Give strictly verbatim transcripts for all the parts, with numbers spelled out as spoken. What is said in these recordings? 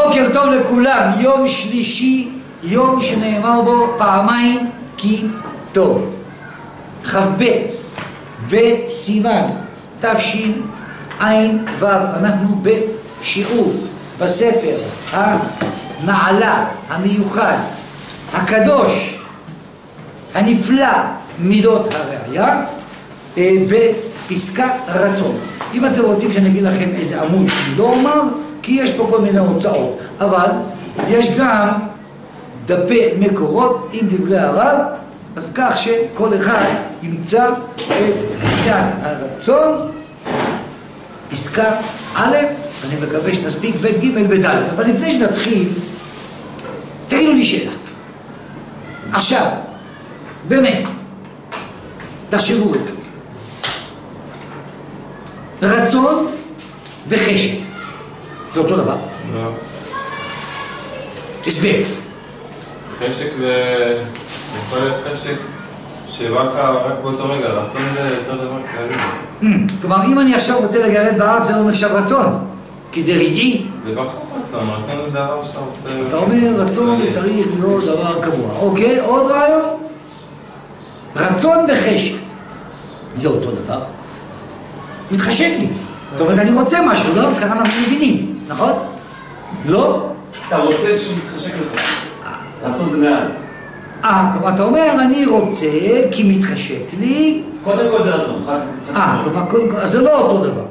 בוקר טוב לכולם, יום שלישי, יום שנאמר בו פעמיים כי טוב. כ"ב בסיוון תשע"ו, אנחנו בשיעור בספר הנעלה, המיוחד, הקדוש, הנפלא, מידות הראייה, בפסקת רצון. אם אתם רוצים שאני אגיד לכם איזה עמוד, אני לא אומר, כי יש פה כל מיני הוצאות, אבל יש גם דפי מקורות עם דברי הרב, אז כך שכל אחד ימצא את פסקת הרצון, פסקה א', אני מקווה שנספיק ב' ג' ב' ד', אבל לפני שנתחיל, תגידו לי שאלה. עכשיו, באמת, תחשבו את זה. רצון וחשק, זה אותו דבר? לא. הסבר. חשק זה... יכול להיות חשק שבא לך רק באותו רגע, רצון זה יותר דבר כללי. כלומר, אם אני עכשיו רוצה לגרד באף, זה לא נחשב רצון, כי זה רגעי. זה פחות רצון, רצון זה דבר שאתה רוצה... אתה אומר, רצון זה צריך להיות דבר קבוע. אוקיי, עוד רעיון? רצון וחשק, זה אותו דבר? מתחשק לי. זאת אומרת, אני רוצה משהו, לא? ככה אנחנו מבינים, נכון? לא? אתה רוצה שמתחשק לך. רצון זה מעל. אה, כלומר, אתה אומר, אני רוצה כי מתחשק לי. קודם כל זה רצון. אה, כלומר, קודם כל, אז זה לא אותו דבר.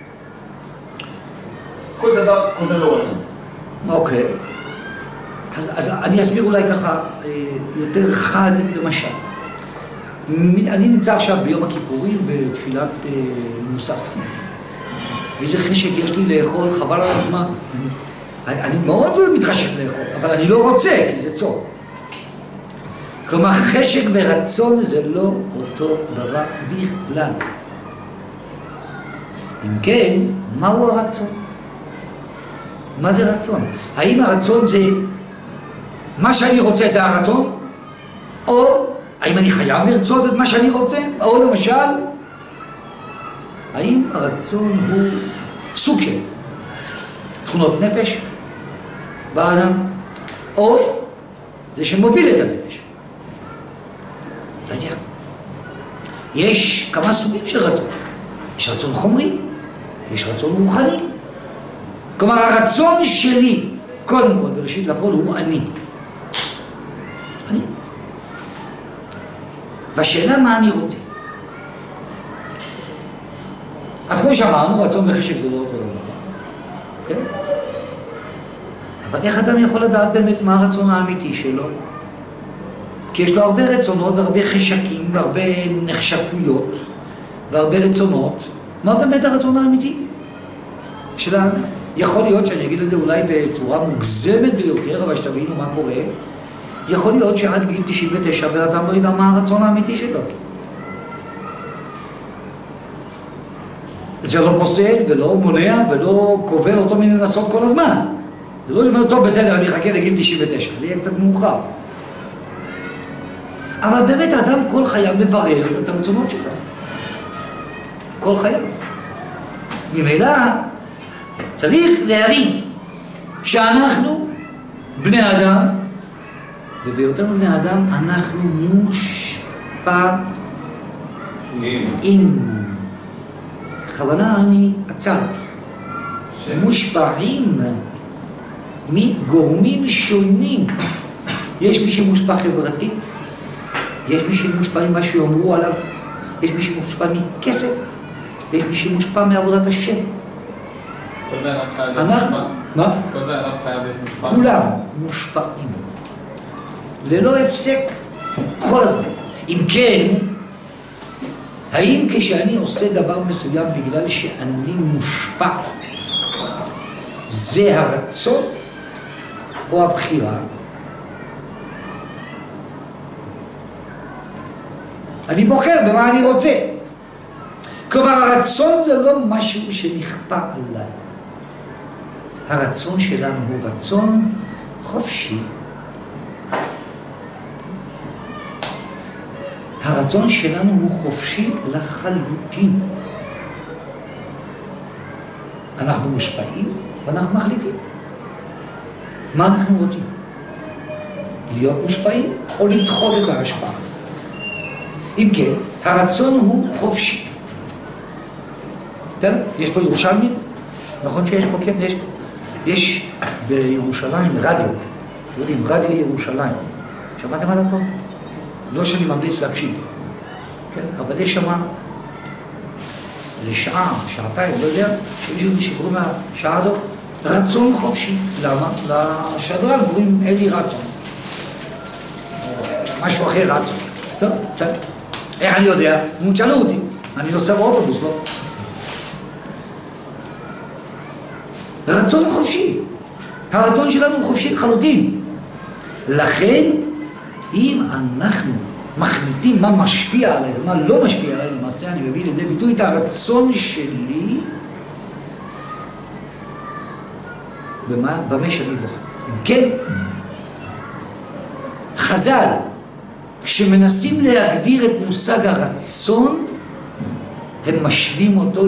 כל דבר קודם לא רצון. אוקיי. אז, אז אני אסביר אולי ככה יותר חד, למשל. אני נמצא עכשיו ביום הכיפורים בתפילת מוסף. ואיזה חשק יש לי לאכול, חבל על הזמן. אני, אני מאוד מתחשק לאכול, אבל אני לא רוצה, כי זה צום. כלומר, חשק ורצון זה לא אותו דבר בכלל. אם כן, מהו הרצון? מה זה רצון? האם הרצון זה מה שאני רוצה זה הרצון? או האם אני חייב לרצות את מה שאני רוצה? או למשל, האם הרצון הוא סוג של תכונות נפש באדם, או זה שמוביל את הנפש? לא יודע. יש כמה סוגים של רצון. יש רצון חומרי, יש רצון רוחני. כלומר, הרצון שלי, קודם כל, בראשית לכל, הוא אני. אני. והשאלה מה אני רוצה. אז כמו שאמרנו, רצון וחשק זה לא אותו דבר. אוקיי? אבל איך אדם יכול לדעת באמת מה הרצון האמיתי שלו? כי יש לו הרבה רצונות והרבה חשקים והרבה נחשקויות והרבה רצונות. מה באמת הרצון האמיתי של האדם? יכול להיות שאני אגיד את זה אולי בצורה מוגזמת ביותר, אבל שתבינו מה קורה. יכול להיות שעד גיל תשעים ותשע ואדם לא ידע מה הרצון האמיתי שלו. זה לא פוסל ולא מונע ולא קובל אותו מלנסות כל הזמן. זה לא אומר, טוב, בסדר, אני אחכה לגיל תשעים ותשע, זה יהיה קצת מאוחר. אבל באמת האדם כל חייו מברר את הרצונות שלו. כל חייו. ממילא צריך להבין שאנחנו בני אדם, ובהיותנו בני אדם אנחנו מושפעים. בכוונה אני עצרתי. מושפעים מגורמים שונים. יש מי שמושפע חברתית, יש מי שמושפע ממה שאומרו עליו, יש מי שמושפע מכסף, יש מי שמושפע מעבודת השם. כל בן אדם חייב להיות מושפע. מה? כל בן אדם חייב להיות מושפע. כולם מושפעים. ללא הפסק כל הזמן. אם כן, האם כשאני עושה דבר מסוים בגלל שאני מושפע, זה הרצון או הבחירה? אני בוחר במה אני רוצה. כלומר, הרצון זה לא משהו שנכפה עליי. הרצון שלנו הוא רצון חופשי. הרצון שלנו הוא חופשי לחלוטין. אנחנו מושפעים ואנחנו מחליטים. מה אנחנו רוצים? להיות מושפעים או לדחות את ההשפעה? אם כן, הרצון הוא חופשי. תראה, יש פה ירושלמים? נכון שיש פה, כן, יש פה. יש בירושלים רדיו, יודעים, רדיו ירושלים. שמעתם עליו פה? לא שאני ממליץ להקשיב, כן? אבל יש שמה לשעה, שעתיים, לא יודע, שיש שקוראים לשעה הזאת רצון חופשי. למה? לשדרן קוראים אלי רצון. משהו אחר רצון. טוב, בסדר. איך אני יודע? נו, תשאלו אותי. אני נוסע באוטובוס, לא? רצון חופשי. הרצון שלנו הוא חופשי לחלוטין. לכן, אם אנחנו מחליטים מה משפיע עליי ומה לא משפיע עליי, למעשה אני מביא לידי ביטוי את הרצון שלי במה, במה שאני בוחר. אם כן, חז"ל, כשמנסים להגדיר את מושג הרצון, הם משווים אותו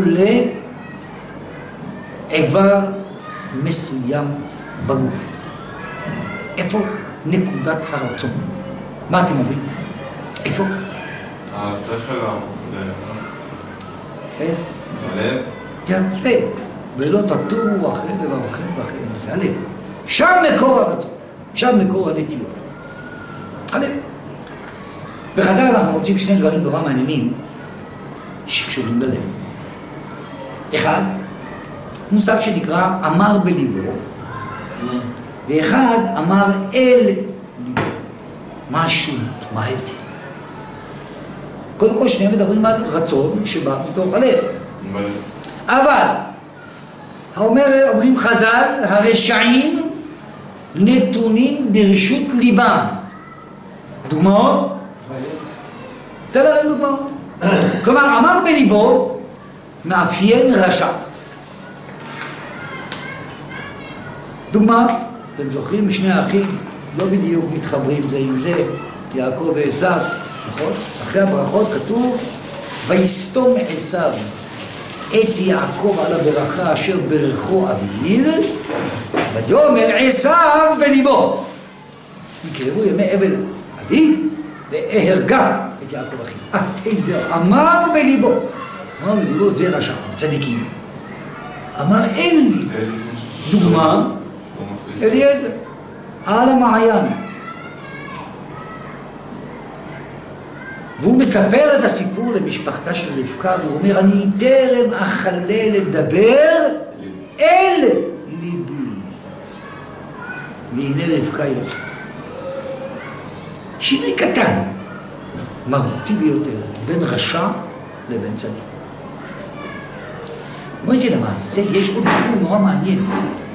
לאיבר מסוים בגוף. איפה נקודת הרצון? מה אתם אומרים? איפה? השכל המלא. איך? הלב? יפה. ולא תטורו אחרי דבר אחר ואחרי אחרי הלב. שם מקור הרצון. שם מקור הנטיות. הלב. בחז"ל אנחנו רוצים שני דברים נורא מעניינים שקשורים ללב. אחד, מושג שנקרא אמר בליבו, ואחד אמר אל ליבו. מה השונות? מה ההבדל? קודם כל שניהם מדברים על רצון שבא מתוך הלב. אבל, האומר, אומרים חז"ל, הרשעים נתונים ברשות ליבם. דוגמאות? תן להם דוגמאות. כלומר, אמר בליבו מאפיין רשע. דוגמה, אתם זוכרים, שני האחים לא בדיוק מתחברים זה עם זה, יעקב ועשיו, נכון? אחרי הברכות כתוב, ויסתום עשיו את יעקב על הברכה אשר ברכו אביו, ויאמר עשיו בליבו. יקרבו ימי אבל אביו, והרגה את יעקב אחי. אה, איזה, אמר בליבו. אמר בליבו זה רשע, צדיקים. אמר אין לי. דוגמה, אליעזר, על המעיין. והוא מספר את הסיפור למשפחתה של רבקה, והוא אומר, אני טרם אכלה לדבר אל ליבי. והנה רבקה יוצאת. שינוי קטן, מהותי ביותר, בין רשע לבין צדיק. אומרת שלמעשה יש עוד סיפור נורא מעניין.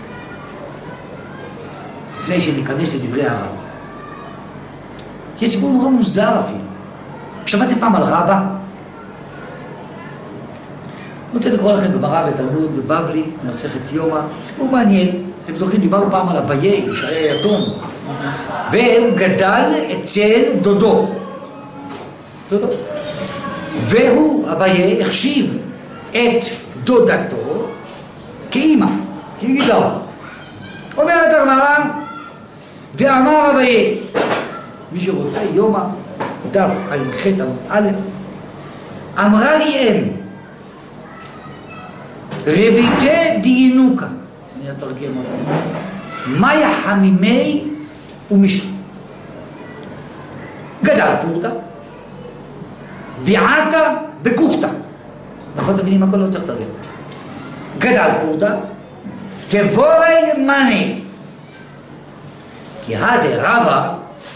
לפני שניכנס לדברי הרב. יש סיפור נורא מוזר אפילו. שמעתם פעם על רבא? אני רוצה לקרוא לכם גמרא בתלמוד בבלי, מסכת יומא. סיפור מעניין. אתם זוכרים, דיברנו פעם על אביי, שהיה יתום. והוא גדל אצל דודו. דודו. והוא, אביי, החשיב את דודתו כאימא, כגילה. אומרת הגמרא, ואמר אביי, מי שרוצה יומא, דף עין ח' עמוד א', אמרה לי אם, רביתי דיינוקה, אני אתרגם אותה, מאי חמימי ומשנה. גדל פורתא, ביעתה בכוכתא. נכון, אתם מבינים הכל, לא צריך לתרגם. גדל פורתא, תבורי מני. כי הדה רבא,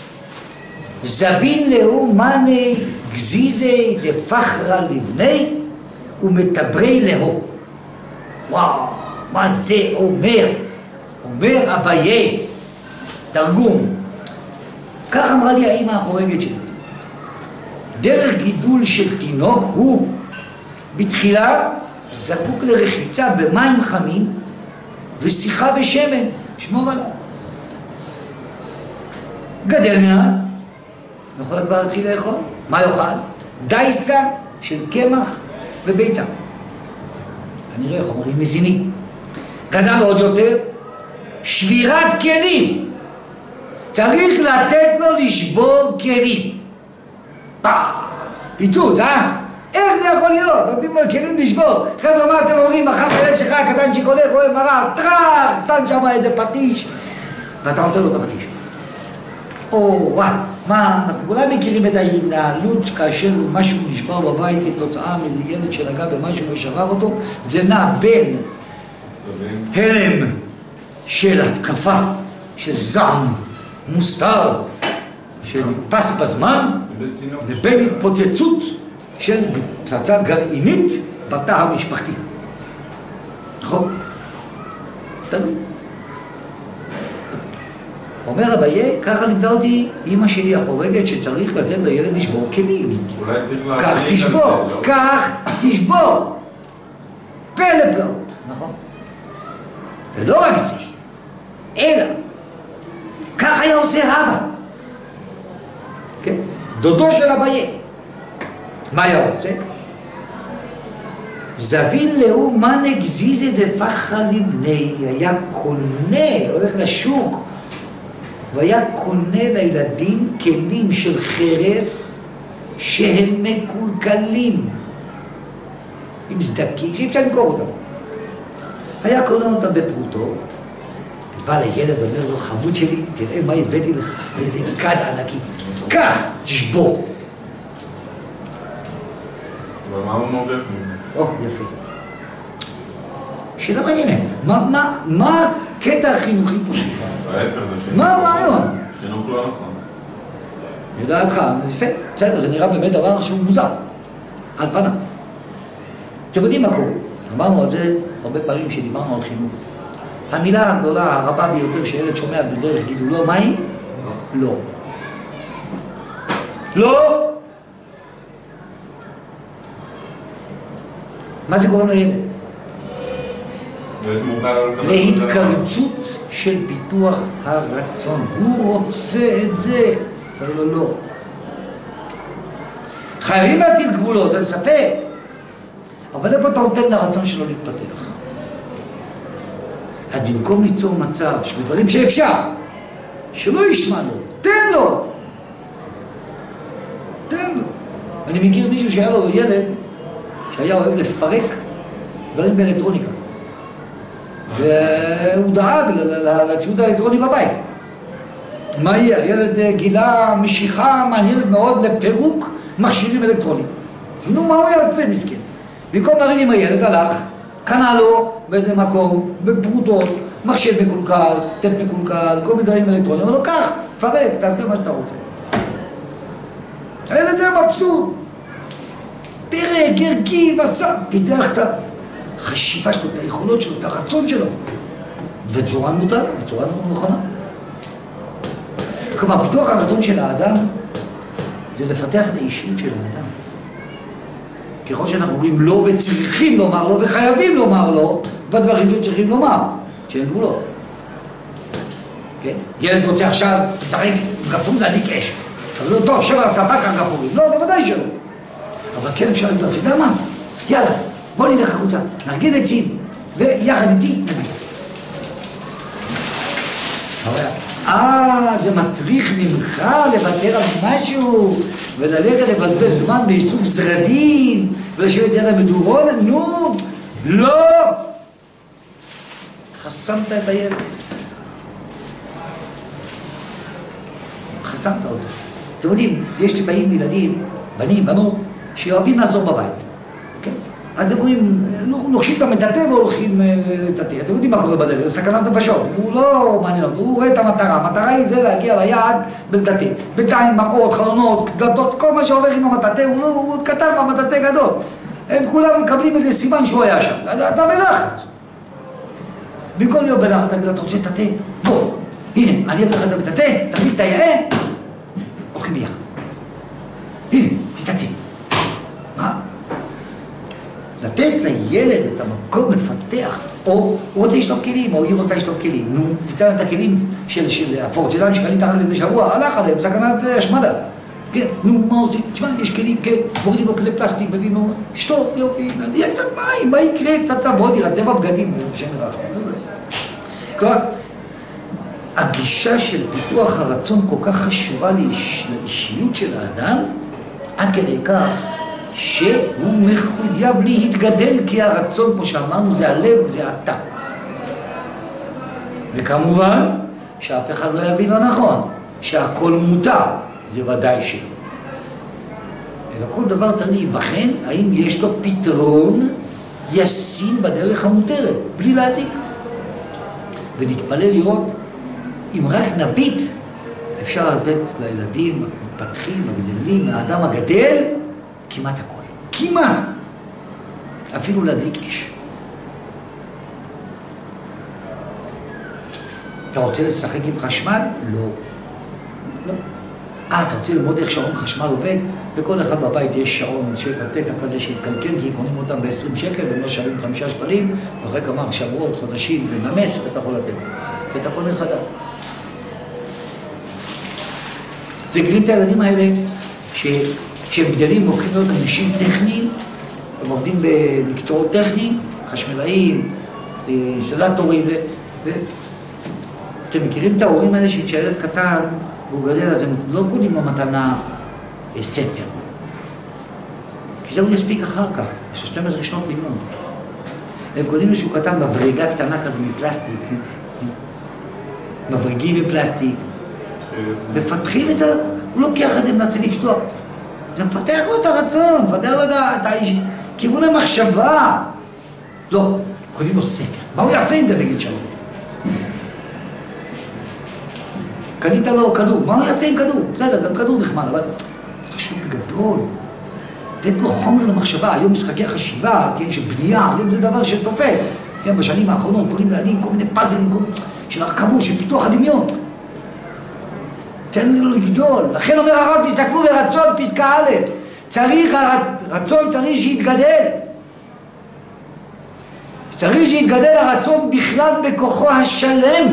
זבין לאו מני גזיזי דפחרה לבני ומטברי לאו. וואו, מה זה אומר? אומר אביי, תרגום. כך אמרה לי האמא החורגת שלי. דרך גידול של תינוק הוא בתחילה זקוק לרחיצה במים חמים ושיחה בשמן, שמור עליו. גדל מעט, יכול כבר להתחיל לאכול. מה יאכל? דייסה של קמח וביצה. אני רואה חומרים מזינים. גדל עוד יותר, שבירת כלים. צריך לתת לו לשבור כלים. פיצוץ, אה? איך זה יכול להיות? נותנים לו כלים לשבור. חבר'ה, מה אתם אומרים? מחר הילד שלך הקטן שקולך רואה מראה, טראח, תן שם איזה פטיש. ואתה נותן לו את הפטיש. או, וואי, מה, אנחנו כולם מכירים את ההתנהלות כאשר משהו נשבר בבית כתוצאה מילד שנגע במשהו ושבר אותו, זה נע בין הלם של התקפה, של זעם מוסתר, שנתפס בזמן, לבין התפוצצות של פצצה גרעינית בתא המשפחתי. נכון? תדעו. אומר אביי, ככה לימדה אותי אמא שלי החורגת שצריך לתת לילד לשבור כלים. אולי צריך להגיד... כך תשבור, כך תשבור. פלא פלאות, נכון? ולא רק זה, אלא, כך היה עושה אבא. כן? דודו של אביי. מה היה עושה? זבין לאו מנק זיזה דפחה לבני, היה קונה, הולך לשוק, והיה קונה לילדים כלים של חרס שהם מקולקלים, עם סדקים, שאי אפשר למכור אותם. היה קונה אותם בפרוטות, בא לילד ואומר לו, חמוד שלי, תראה מה הבאתי לך, הבאתי כד ענקי, כך, תשבור. אבל מה הוא מרוויח ממנו? או, יפה. שאלה מעניינת, מה, מה, מה הקטע החינוכי פה שלך? ההפך זה חינוך. מה הרעיון? חינוך לא נכון. לדעתך, יפה, בסדר, זה נראה באמת דבר שהוא מוזר, על פניו. אתם יודעים מה קורה? אמרנו על זה הרבה פעמים שדיברנו על חינוך. המילה הגדולה, הרבה ביותר שילד שומע בדרך גידולו, מה היא? לא. לא! מה זה גורם לילד? להתקרצות של פיתוח הרצון. הוא רוצה את זה, אבל לא, לא. חייבים להטיל גבולות, אין ספק. אבל איפה אתה נותן לרצון שלו להתפתח? אז במקום ליצור מצב שבדברים שאפשר, שלא ישמע לו, תן לו! תן לו. אני מכיר מישהו שהיה לו ילד שהיה אוהב לפרק דברים באלקטרוניקה. והוא דאג לציוד האלקטרוני בבית. מה יהיה? הילד גילה משיכה מעניינת מאוד לפירוק מכשירים אלקטרוניים. נו, מה הוא ירצה מסכן? במקום לריב עם הילד הלך, קנה לו באיזה מקום, בפרוטות, מחשב מקולקל, טפ מקולקל, כל מיני דברים אלקטרוניים. אבל לא כך, פרק, תעשה מה שאתה רוצה. הילד היה מבסוט. פרק, ערכי, מסע, פיתח את החשיבה שלו, את היכולות שלו, את הרצון שלו. בצורה מודעת, בצורה נכונה. כלומר, פיתוח הרצון של האדם זה לפתח את האישיות של האדם. ככל שאנחנו אומרים לא וצריכים לומר לו וחייבים לומר לו בדברים שצריכים לומר, שאין גבולות. כן? ילד רוצה עכשיו לשחק גפרור להדליק אש. אז לא טוב, שבר הספק הגפרורים. לא, בוודאי שלא. אבל כן אפשר לבדוק, אתה יודע מה? יאללה, בוא נלך החוצה, נרגיל עצים, ויחד איתי נגיד. אה, זה מצריך ממך לוותר על משהו, וללכת לבזבז זמן באיסוף זרדים, ולשבת יד המדורון, נו, לא! חסמת את הילד. חסמת אותו. אתם יודעים, יש לפעמים ילדים, בנים, בנות, שאוהבים לעזור בבית. כן? אז הם רואים, לוקחים את המטאטא והולכים לטאטא. אתם יודעים מה קורה בדרך, זה סכנת נפשות. הוא לא מעניין אותו, הוא רואה את המטרה. המטרה היא זה להגיע ליעד ולטאטא. בינתיים מראות, חלונות, דלתות, כל מה שעובר עם המטאטא, הוא, לא, הוא קטן במטאטא גדול. הם כולם מקבלים איזה סימן שהוא היה שם. אתה בלחץ. במקום להיות בלחץ, תגיד, אתה רוצה לטאטא? בוא, הנה, אני אביא לך את המטאטא, תביא את היעד, הולכים ביחד. הנה, תטאטא. מה? לתת לילד את המקום לפתח, או הוא רוצה לשטוף כלים, או היא רוצה לשטוף כלים. נו, תיתן לה את הכלים של הפורצלן שקנית אחת לפני שבוע, הלך עליהם, סכנת השמדה. כן, נו, מה עושים? תשמע, יש כלים, כן, מורידים לו כלי פלסטיק, מביאים לו, שטוף, יופי, יהיה קצת מים, מה יקרה? קצת צבודי, רטבע בגדים, שם רע. כלומר, הגישה של פיתוח הרצון כל כך חשובה לאיש, לאישיות של האדם, עד כדי כך שהוא מחויב להתגדל, כי הרצון, כמו שאמרנו, זה הלב, זה אתה. וכמובן, שאף אחד לא יבין לא נכון, שהכל מותר, זה ודאי שלא. אלא כל דבר צריך להיבחן, האם יש לו פתרון ישים בדרך המותרת, בלי להזיק. ונתפלל לראות, אם רק נביט, אפשר לתת לילדים המתפתחים, הגדלים, האדם הגדל, כמעט הכל. כמעט. אפילו להדליק אש. אתה רוצה לשחק עם חשמל? לא. לא. אה, אתה רוצה ללמוד איך שעון חשמל עובד? לכל אחד בבית יש שעון שקלטקה כזה שהתקלקל, כי קונים אותם ב-עשרים שקל, והם לא שווים חמישה שקלים, ואחרי כמה שבועות, חודשים, זה נמס, ואתה יכול לתת. ואתה קונה חדש. וגרים את הילדים האלה, שכשהם גדלים והופכים להיות אנשים טכניים, הם עובדים במקצועות טכניים, חשמלאים, אינסטלטורים, ואתם מכירים את ההורים האלה שילד קטן, והוא גדל, אז הם לא קונים במתנה ספר. כי זה הוא יספיק אחר כך, יש שתים עשרה שנות לימוד. הם קונים משהו קטן, מבריגה קטנה כזה מפלסטיק, מבריגים מפלסטיק, מפתחים את ה... הוא לוקח את זה, מנסה לפתוח. זה מפתח לו את הרצון, מפתח לו את האיש, כיוון המחשבה. לא, קונים לו ספר. מה הוא יעשה עם זה בגיל שלו? קנית לו כדור, מה הוא יעשה עם כדור? בסדר, גם כדור נחמד, אבל זה חשוב בגדול. לתת לו חומר למחשבה, היום משחקי חשיבה, כן, של בנייה, היום זה דבר שתופק. כן, בשנים האחרונות קוראים לילדים כל מיני פאזלים, כל מיני... של הרכבות, של פיתוח הדמיון. תן לו לגדול. לכן אומר הרב, תסתכלו ברצון, פסקה א', צריך, הרצון צריך שיתגדל. צריך שיתגדל הרצון בכלל בכוחו השלם.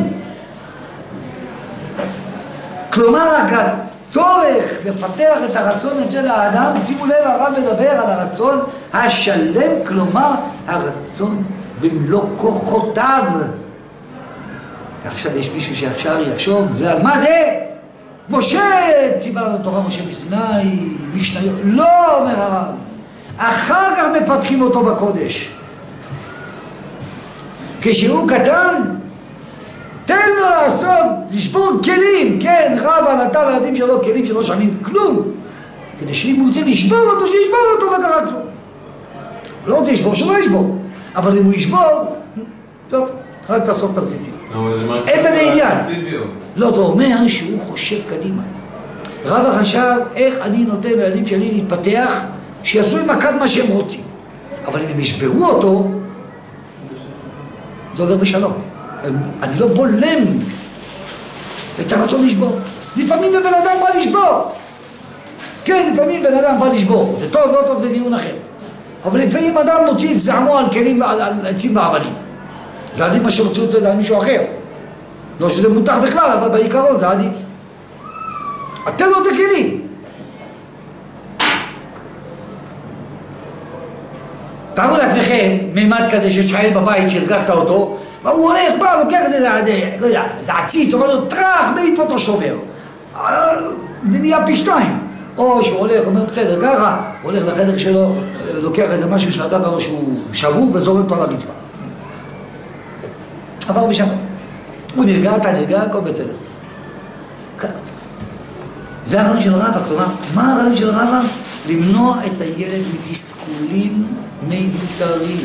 כלומר, הצורך לפתח את הרצון אצל האדם, שימו לב, הרב מדבר על הרצון השלם, כלומר, הרצון במלוא כוחותיו. ועכשיו יש מישהו שעכשיו יחשוב, זה על מה זה? משה, ציווה לנו תורה משה מסיני, משניות. לא, אומר הרב. אחר כך מפתחים אותו בקודש. כשהוא קטן, תן לו לעשות, לשבור כלים. כן, רבא נתן לילדים שלו כלים שלא שמים כלום. כדי שאם הוא רוצה לשבור אותו, שישבור אותו, לא קרה כלום. לא רוצה לשבור, שלא ישבור. אבל אם הוא ישבור, טוב, רק תאסוף את הרסיסים. אין בזה עניין. לא, זה אומר שהוא חושב קדימה. רבא חשב איך אני נותן לילדים שלי להתפתח, שיעשו עם הכד מה שהם רוצים. אבל אם הם ישברו אותו, זה עובר בשלום. אני לא בולם את הרצון לשבור. לפעמים בן אדם בא לשבור. כן, לפעמים בן אדם בא לשבור. זה טוב, לא טוב, זה דיון אחר. אבל לפעמים אדם מוציא את זעמו על כלים, על עצים ואבנים. זה עדיף מה שרוצים את זה על מישהו אחר. לא שזה מותח בכלל, אבל בעיקרון זה עדיף. אתם לא תכירים. תראו לעצמכם מימד כזה שיש חייל בבית שהרגזת אותו, והוא הולך, בא, לוקח את זה, לא יודע, זה עציץ, אומר לו, טרח, מעיף אותו שובר. זה נהיה פי שתיים. או שהוא הולך, אומר, בסדר, ככה, הוא הולך לחדר שלו, לוקח איזה משהו שנתת לו שהוא שבור וזורק אותו על הרצפה. עבר בשנה. הוא נרגע, אתה נרגע, הכל בסדר. זה הרעיון של רבא, כלומר, מה הרעיון של רבא? למנוע את הילד מתסכולים מיותרים.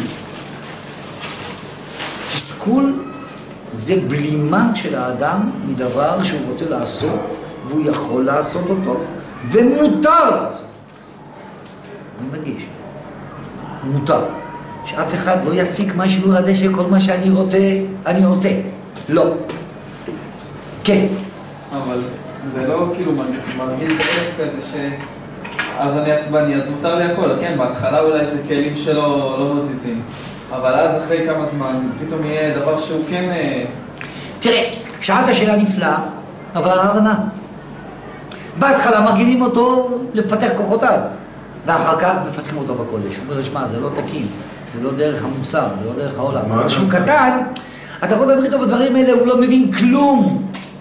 תסכול זה בלימה של האדם מדבר שהוא רוצה לעשות, והוא יכול לעשות אותו, ומותר לעשות. אני מדגיש, מותר. שאף אחד לא יסיק משהו הזה שכל מה שאני רוצה, אני עושה. לא. כן. אבל זה לא כאילו מרגיל דרך כזה ש... אז אני עצבני, אז מותר לי הכל, כן? בהתחלה אולי זה כלים שלא לא מוזיזים. אבל אז אחרי כמה זמן, פתאום יהיה דבר שהוא כן... תראה, שאלת שאלה נפלאה, אבל הרבנה. בהתחלה מרגילים אותו לפתח כוחותיו, ואחר כך מפתחים אותו בקודש. הוא אומר, שמע, זה לא תקין, זה לא דרך המוסר, זה לא דרך העולם. כשהוא קטן, אתה יכול לדבר איתו בדברים האלה, הוא לא מבין כלום.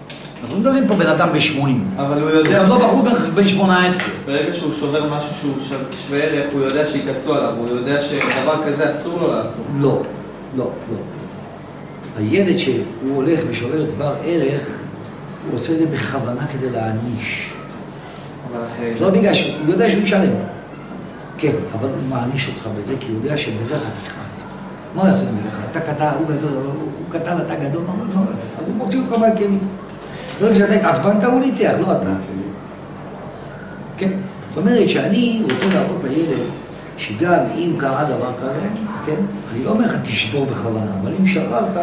לא מדברים פה בן אדם בשמונים. אבל הוא יודע... גם לא בחור בן שמונה עשרה. ברגע שהוא שובר משהו שהוא שווה ערך, הוא יודע שיכעסו עליו, הוא יודע שדבר כזה אסור לו לעשות. לא, לא, לא. הילד שהוא הולך ושובר דבר ערך, הוא עושה את זה בכוונה כדי להעניש. לא בגלל שהוא יודע שהוא ישלם. כן, אבל הוא מעניש אותך בזה, כי הוא יודע שבזה אתה תכעס. מה הוא יעשה לך? אתה קטן, הוא גדול, הוא קטן, אתה גדול, מה הוא יעשה? אז הוא מוציא אותך מהכלים. לא כשאתה התעצבנת, הוא ניצח, לא אתה. כן? זאת אומרת שאני רוצה להראות לילד שגם אם קרה דבר כזה, כן? אני לא אומר לך תשבור בכוונה, אבל אם שברת,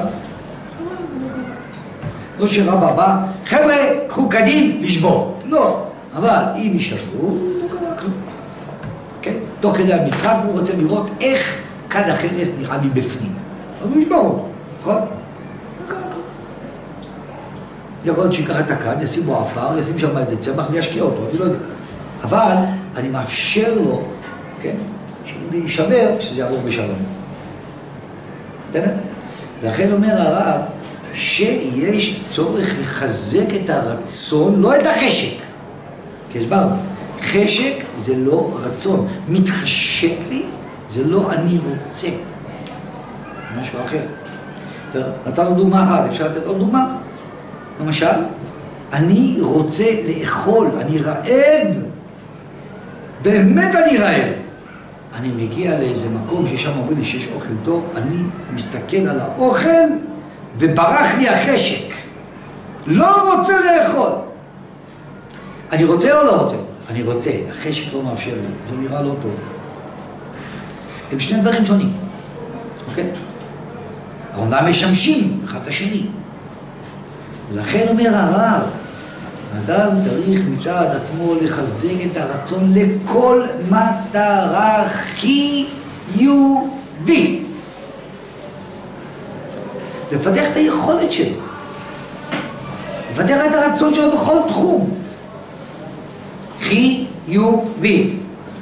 לא שרבא בא, חבר'ה, קחו קדים, לשבור. לא. אבל אם ישברו, לא קרה כלום. כן? תוך כדי המשחק הוא רוצה לראות איך כד החרס נראה מבפנים. אז הוא ישבור, נכון? לא קרה כלום. יכול להיות שיקח את הכד, ישים בו עפר, ישים שם את הצמח וישקיע אותו, אני לא יודע. אבל אני מאפשר לו, כן? שאם יישבר, שזה יעבור בשלום. בסדר? לכן אומר הרב, שיש צורך לחזק את הרצון, לא את החשק. כי הסברנו, חשק זה לא רצון. מתחשק לי, זה לא אני רוצה. משהו אחר. נתנו דוגמה אחת, אפשר לתת עוד דוגמה? למשל, אני רוצה לאכול, אני רעב. באמת אני רעב. אני מגיע לאיזה מקום ששם אומרים לי שיש אוכל טוב, אני מסתכל על האוכל וברח לי החשק. לא רוצה לאכול. אני רוצה או לא רוצה? אני רוצה. החשק לא מאפשר לי. זה נראה לא טוב. הם שני דברים שונים. אוקיי? העולם משמשים אחד את השני. ולכן אומר הרב, האדם צריך מצד עצמו לחזק את הרצון לכל מטרה חיובית. לפתח את היכולת שלו. לפתח את הרצון שלו בכל תחום. חיובי.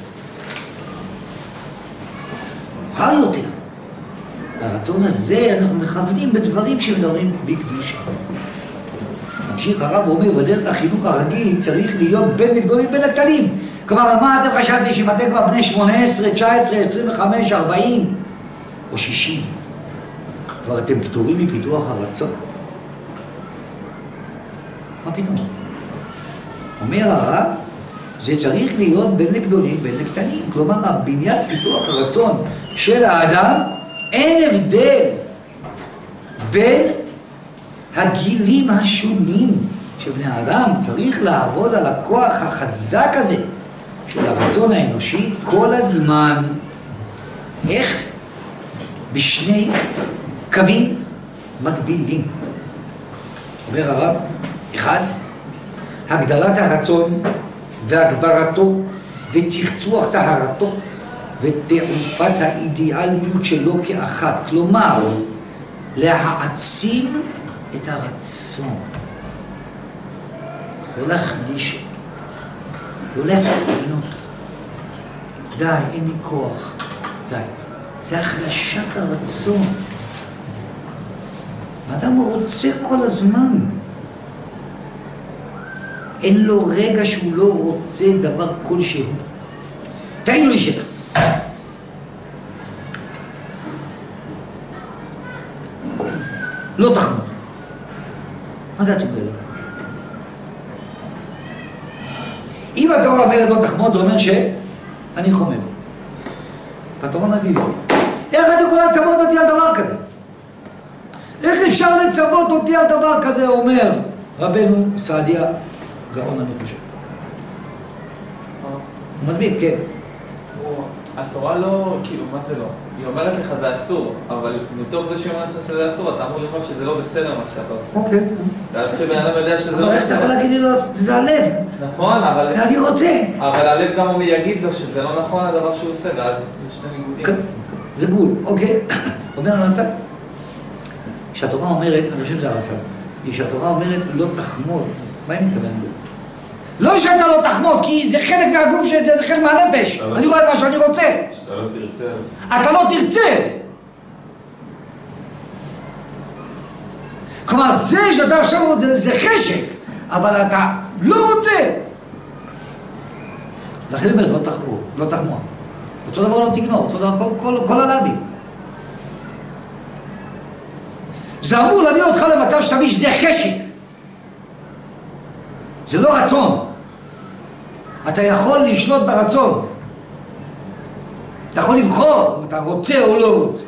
מאוחר יותר. הרצון הזה אנחנו מכוונים בדברים שמדברים בקדושה. ממשיך הרב ואומר, בדרך החינוך הרגיל צריך להיות בין לגדולים בין הקטנים. כלומר, מה אתם חשבתי שאם אתם כבר בני שמונה עשרה, תשע עשרה, עשרים וחמש, ארבעים או שישים, כבר אתם פטורים מפיתוח הרצון? מה פתאום? אומר הרב, זה צריך להיות בין לגדולים בין לקטנים. כלומר, הבניית פיתוח הרצון של האדם, אין הבדל בין הגילים השונים של בני האדם. צריך לעבוד על הכוח החזק הזה של הרצון האנושי כל הזמן. איך? בשני קווים מקבילים. אומר הרב, אחד, הגדלת הרצון והגברתו וצחצוח טהרתו ותעופת האידיאליות שלו כאחת. כלומר, להעצים את הרצון, לא להחליש אותו, לא להקטין אותו. די, אין לי כוח. די. זה החלשת הרצון. האדם רוצה כל הזמן. אין לו רגע שהוא לא רוצה דבר כלשהו. תגידו לי שאלה. לא תחמוד. מה זה התשובה? אם התורה אומרת לא תחמוד, זה אומר שאני חומד. והתורה נגיד לו, איך את יכולה לצוות אותי על דבר כזה? איך אפשר לצוות אותי על דבר כזה? אומר רבנו סעדיה גאון, אני חושב. הוא מסביר, כן. התורה לא, כאילו, מה זה לא? היא אומרת לך זה אסור, אבל מתוך זה שהיא אומרת לך שזה אסור, אתה אמור ללמוד שזה לא בסדר מה שאתה עושה. אוקיי. ואז כשבן אדם יודע שזה לא בסדר. אבל איך אתה יכול להגיד לי לו, זה הלב. נכון, אבל... אני רוצה. אבל הלב גם הוא יגיד לו שזה לא נכון הדבר שהוא עושה, ואז זה שני ניגודים. זה גבול, אוקיי. אומר הרס"ל, שהתורה אומרת, אני חושב שזה הרס"ל, היא שהתורה אומרת לא תחמוד. מה היא מתכוונת? לא שאתה לא תחמוד, כי זה חלק מהגוף שלי, זה חלק מהנפש. אני רואה את מה שאני רוצה. שאתה לא תרצה. אתה לא תרצה את זה. כלומר, זה שאתה עכשיו רוצה, זה חשק, אבל אתה לא רוצה. לכן אומרת, לא תחרו, לא תחמוע. אותו דבר לא תקנור, אותו דבר כל, כל, כל הלבים. זה אמור להביא אותך למצב שתביא שזה חשק. זה לא רצון. אתה יכול לשלוט ברצון. אתה יכול לבחור אם אתה רוצה או לא רוצה.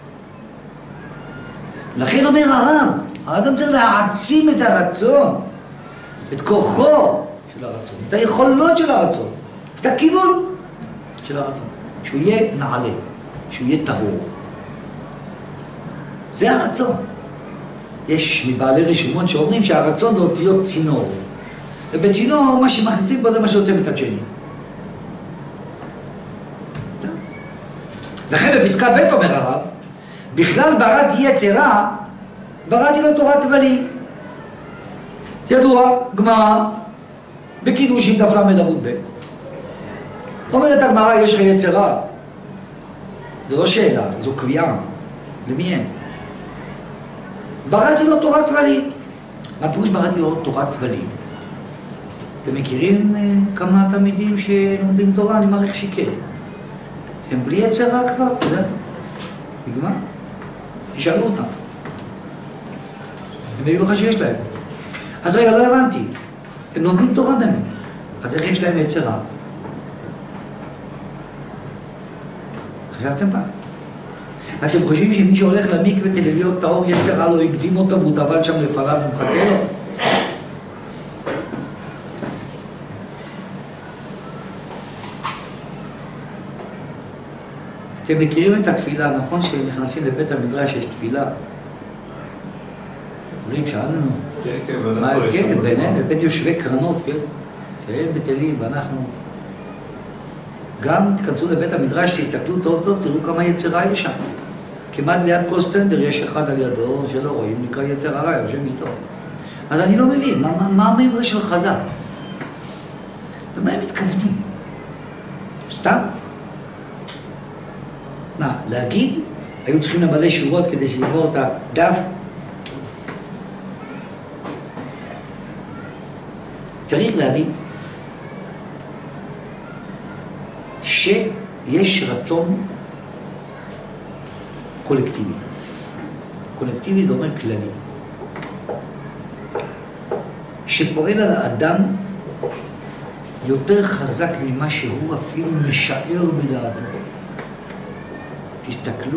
לכן אומר הרב, האדם צריך להעצים את הרצון, את כוחו של הרצון, את היכולות של הרצון, את הכיוון של הרצון, שהוא יהיה נעלה, שהוא יהיה טהור. זה הרצון. יש מבעלי רשומות שאומרים שהרצון זה אותיות צינור, ובצינור מה שמכניסים בו זה מה שיוצא מצד שני. לכן בפסקה ב' אומר הרב, בכלל בראתי יצר רע, בראתי לו תורת כבלים. ידוע, גמרא, בקידושין דף למד עמוד ב'. אומרת הגמרא, יש לך יצר רע. זו לא שאלה, זו קביעה. למי אין? בראתי לו תורת כבלים. מה פירוש בראתי לו תורת כבלים? אתם מכירים כמה תלמידים שלומדים תורה? אני מעריך שכן. הם בלי יצר רע כבר, זה נגמר. תשאלו אותם. הם יגידו לך שיש להם. אז רגע, לא הבנתי. הם לומדים תורה באמת. אז איך יש להם יצר רע? חשבתם פעם? אתם חושבים שמי שהולך למקווה כדי להיות טהור יצר רע לא הקדים אותו והוא טבל שם לפניו ומחכה לו? אתם מכירים את התפילה, נכון שנכנסים לבית המדרש יש תפילה? אומרים, שאלנו. כן, כן, מה, כן, בין יושבי קרנות, כן? שהם בטלים ואנחנו. גם תכנסו לבית המדרש, תסתכלו טוב טוב, תראו כמה יצר רע יש שם. כמעט ליד כל סטנדר יש אחד על ידו שלא רואים, נקרא יצר הרע, יושב איתו. אז אני לא מבין, מה, מה, מה הממרה של חז"ל? למה הם מתכוונים? סתם? מה, להגיד? היו צריכים למלא שורות כדי שיגמור את הדף? צריך להבין שיש רצון קולקטיבי. קולקטיבי זה אומר כללי. שפועל על האדם יותר חזק ממה שהוא אפילו משער בדעתו. תסתכלו,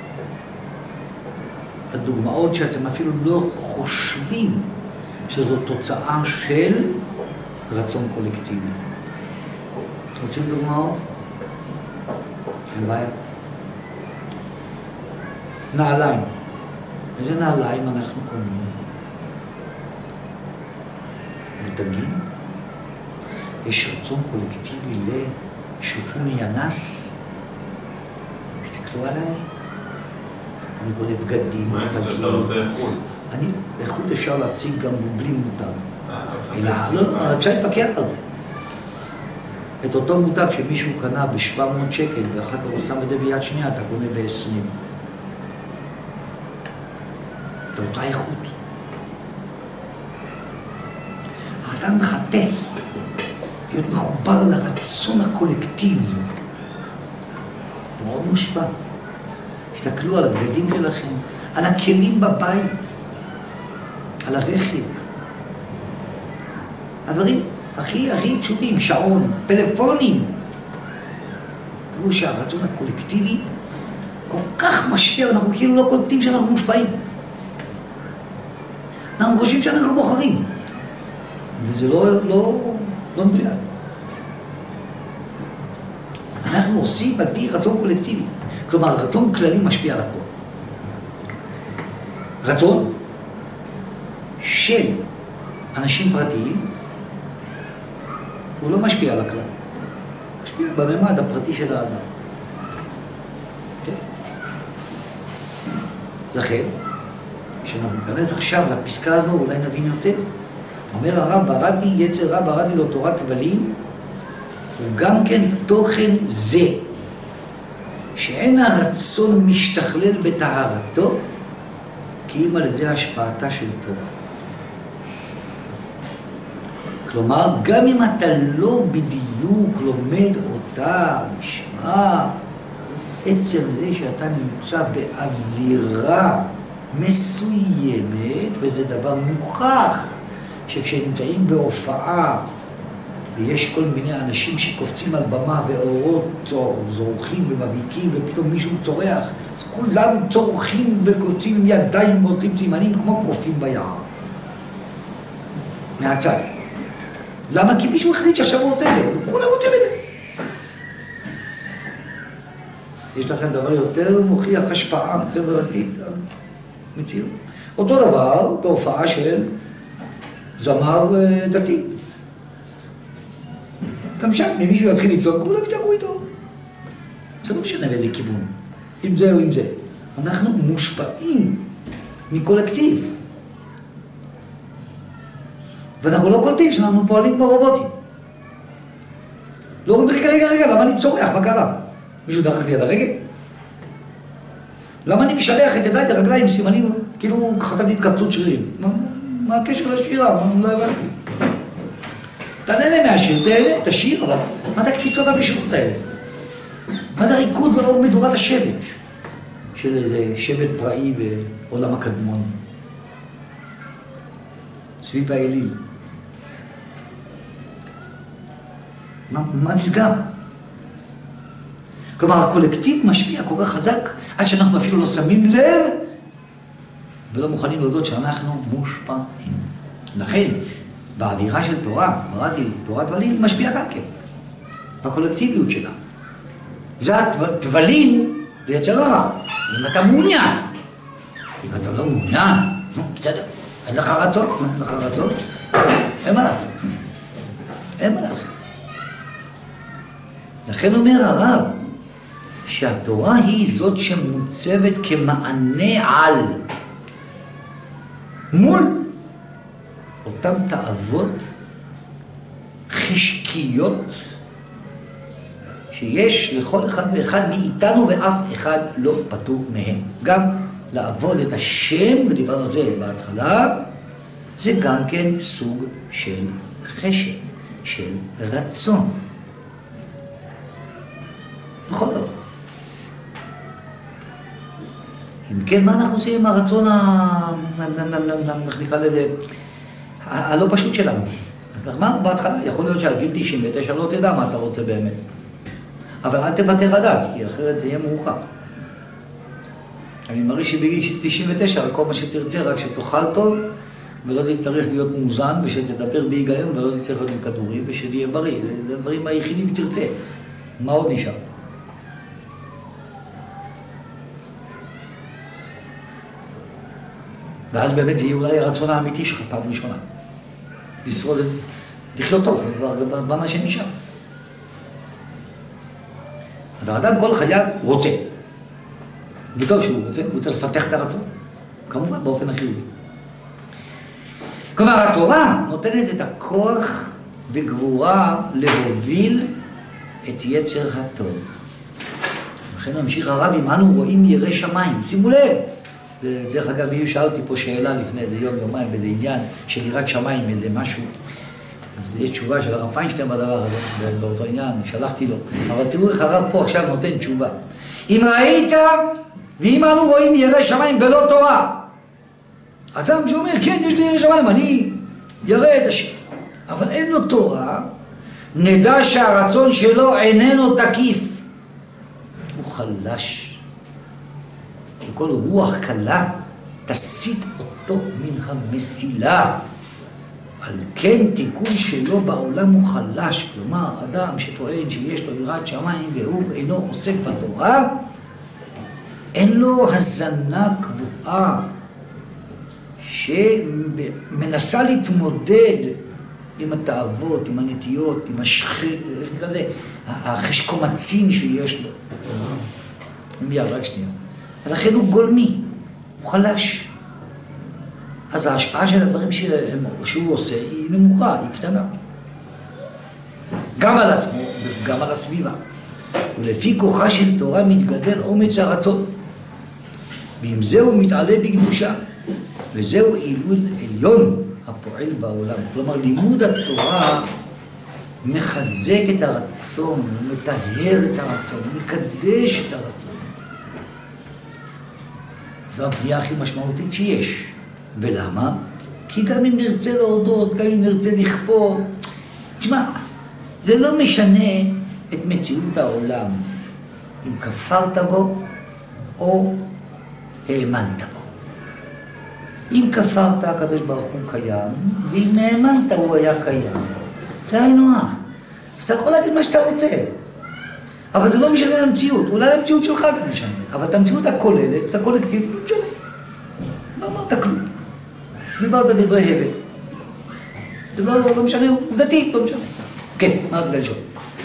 הדוגמאות שאתם אפילו לא חושבים שזו תוצאה של רצון קולקטיבי. רוצים דוגמאות? אין בעיה. נעליים. איזה נעליים אנחנו קונים? מותגים? יש רצון קולקטיבי לשופוני אנס? תסתכלו עליי. אני קונה בגדים. מה אתה שאתה רוצה איכות? אני, איכות אפשר להשיג גם בלי מותג. אלא, לא, לא, אפשר להתפקח על זה. את אותו מותג שמישהו קנה ב-שבע מאות שקל ואחר כך הוא שם את זה ביד שנייה, אתה קונה ב-עשרים. את אותה איכות. האדם מחפש להיות מחובר לרצון הקולקטיב. מאוד מושפע. תסתכלו על הבגדים שלכם, על הכלים בבית, על הרכב. הדברים הכי הכי פשוטים, שעון, פלאפונים. תראו שהרצון הקולקטיבי כל כך משפיע, ואנחנו כאילו לא קולטים שאנחנו מושפעים. אנחנו חושבים שאנחנו בוחרים, וזה לא, לא, לא מדויק. אנחנו עושים על פי רצון קולקטיבי. כלומר, רצון כללי משפיע על הכל. רצון של אנשים פרטיים הוא לא משפיע על הכלל. משפיע בממד הפרטי של האדם. כן? לכן, כשאנחנו ניכנס עכשיו לפסקה הזו, אולי נבין יותר. אומר הרב, בראתי יצר רע, בראתי לו תורת כבלים, הוא גם כן תוכן זה, שאין הרצון משתכלל בטהרתו, כי אם על ידי השפעתה של תורה. כלומר, גם אם אתה לא בדיוק לומד אותה, נשמע, עצם זה שאתה נמצא באווירה מסוימת, וזה דבר מוכח, שכשנמצאים בהופעה, ויש כל מיני אנשים שקופצים על במה ואורות זורחים ומביקים, ופתאום מישהו צורח, אז כולם צורחים וקופצים עם ידיים ועושים סימנים כמו קופים ביער. מהצד. למה? כי מישהו החליט שעכשיו הוא רוצה בזה, וכולם רוצים בזה. יש לכם דבר יותר מוכיח השפעה חברתית על מציאות. אותו דבר בהופעה של זמר דתי. גם שם, אם מישהו יתחיל לצעוק, כולם יצעקו איתו. זה לא משנה באיזה כיוון, עם זה או עם זה. אנחנו מושפעים מקולקטיב. ואנחנו לא קולטים שאנחנו פועלים כמו רובוטים. לא אומרים, רגע, רגע, רגע, למה אני צורח? מה קרה? מישהו דרך לי על הרגל? למה אני משלח את ידיי ברגליים סימנים, כאילו חטפתי התקבצות שרירים? מה, מה הקשר לששירה? מה, לא הבנתי. אתה נהנה מהשיר, תהנה, תשיר, אבל מה זה הקפיצות המשרות האלה? מה זה ריקוד לאור מדורת השבט? של איזה שבט פראי בעולם הקדמון. סביב האליל. מה, מה נסגר? כלומר, הקולקטיב משפיע כל כך חזק, עד שאנחנו אפילו לא שמים לב, ולא מוכנים להודות שאנחנו מושפעים. לכן, באווירה של תורה, אמרתי, תורת תבלין, משפיע גם כן, בקולקטיביות שלה. זה התבלין לייצר רע, אם אתה מעוניין. אם אתה לא מעוניין, נו, בסדר, אין לך רצון, אין לך רצון, אין מה לעשות. אין מה לעשות. לכן אומר הרב, שהתורה היא זאת שמוצבת כמענה על מול אותם תאוות חשקיות שיש לכל אחד ואחד מאיתנו ואף אחד לא פטור מהם. גם לעבוד את השם, ודיברנו על זה בהתחלה, זה גם כן סוג של חשק, של רצון. בכל דבר. אם כן, מה אנחנו עושים עם הרצון נקרא לזה, הלא פשוט שלנו? אז אמרנו בהתחלה, יכול להיות שעל גיל תשעים ותשע לא תדע מה אתה רוצה באמת. אבל אל תוותר עד אז, כי אחרת זה יהיה מאוחר. אני מרגיש שבגיל תשעים ותשע, כל מה שתרצה, רק שתאכל טוב, ולא תצטרך להיות מוזן, ושתדבר בהיגיון, ולא תצטרך להיות עם כדורים, ושתהיה בריא. זה הדברים היחידים שתרצה. מה עוד נשאר? ואז באמת זה יהיה אולי הרצון האמיתי שלך פעם ראשונה. לשרוד, לחיות טוב, בזמן שנשאר. אז האדם כל חייו רוצה. וטוב שהוא רוצה, הוא רוצה לפתח את הרצון. כמובן באופן החיובי. כלומר, התורה נותנת את הכוח וגבורה להוביל את יצר הטוב. לכן ממשיך הרב, אם אנו רואים ירא שמיים, שימו לב. דרך אגב, מישהו שאלתי פה שאלה לפני איזה יום, יומיים, באיזה עניין של יראת שמיים, איזה משהו. אז יש תשובה של הרב פיינשטיין בדבר הזה, באותו עניין, שלחתי לו. אבל תראו איך הרב פה עכשיו נותן תשובה. אם ראית, ואם אנו רואים ירא שמיים בלא תורה, אדם שאומר, כן, יש לי ירא שמיים, אני ירא את השם. אבל אין לו תורה, נדע שהרצון שלו איננו תקיף. הוא חלש. וכל רוח קלה תסיט אותו מן המסילה. על כן תיקון שלו בעולם הוא חלש. כלומר, אדם שטוען שיש לו יראת שמיים והוא אינו עוסק בתורה, אין לו הזנה קבועה שמנסה להתמודד עם התאוות, עם הנטיות, עם החשקומצין שיש לו. מיד, רק שנייה. ולכן הוא גולמי, הוא חלש. אז ההשפעה של הדברים שהוא עושה היא נמוכה, היא קטנה. גם על עצמו וגם על הסביבה. ולפי כוחה של תורה מתגדל אומץ הרצון. ועם זה הוא מתעלה בקדושה. וזהו עילוי עליון הפועל בעולם. כלומר, לימוד התורה מחזק את הרצון, הוא מטהר את הרצון, הוא מקדש את הרצון. זו הפנייה הכי משמעותית שיש. ולמה? כי גם אם נרצה להודות, גם אם נרצה לכפור, תשמע, זה לא משנה את מציאות העולם, אם כפרת בו או האמנת בו. אם כפרת, הקדוש ברוך הוא קיים, ואם האמנת, הוא היה קיים. זה היינו הך. אז אתה יכול להגיד מה שאתה רוצה. אבל זה לא משנה למציאות. אולי למציאות שלך זה משנה. אבל את המציאות הכוללת, את הקולקטיבית, לא משנה. לא אמרת כלום. דיברת דברי הבל. זה לא, לא משנה, עובדתית, לא משנה. כן, מה רצית לשאול?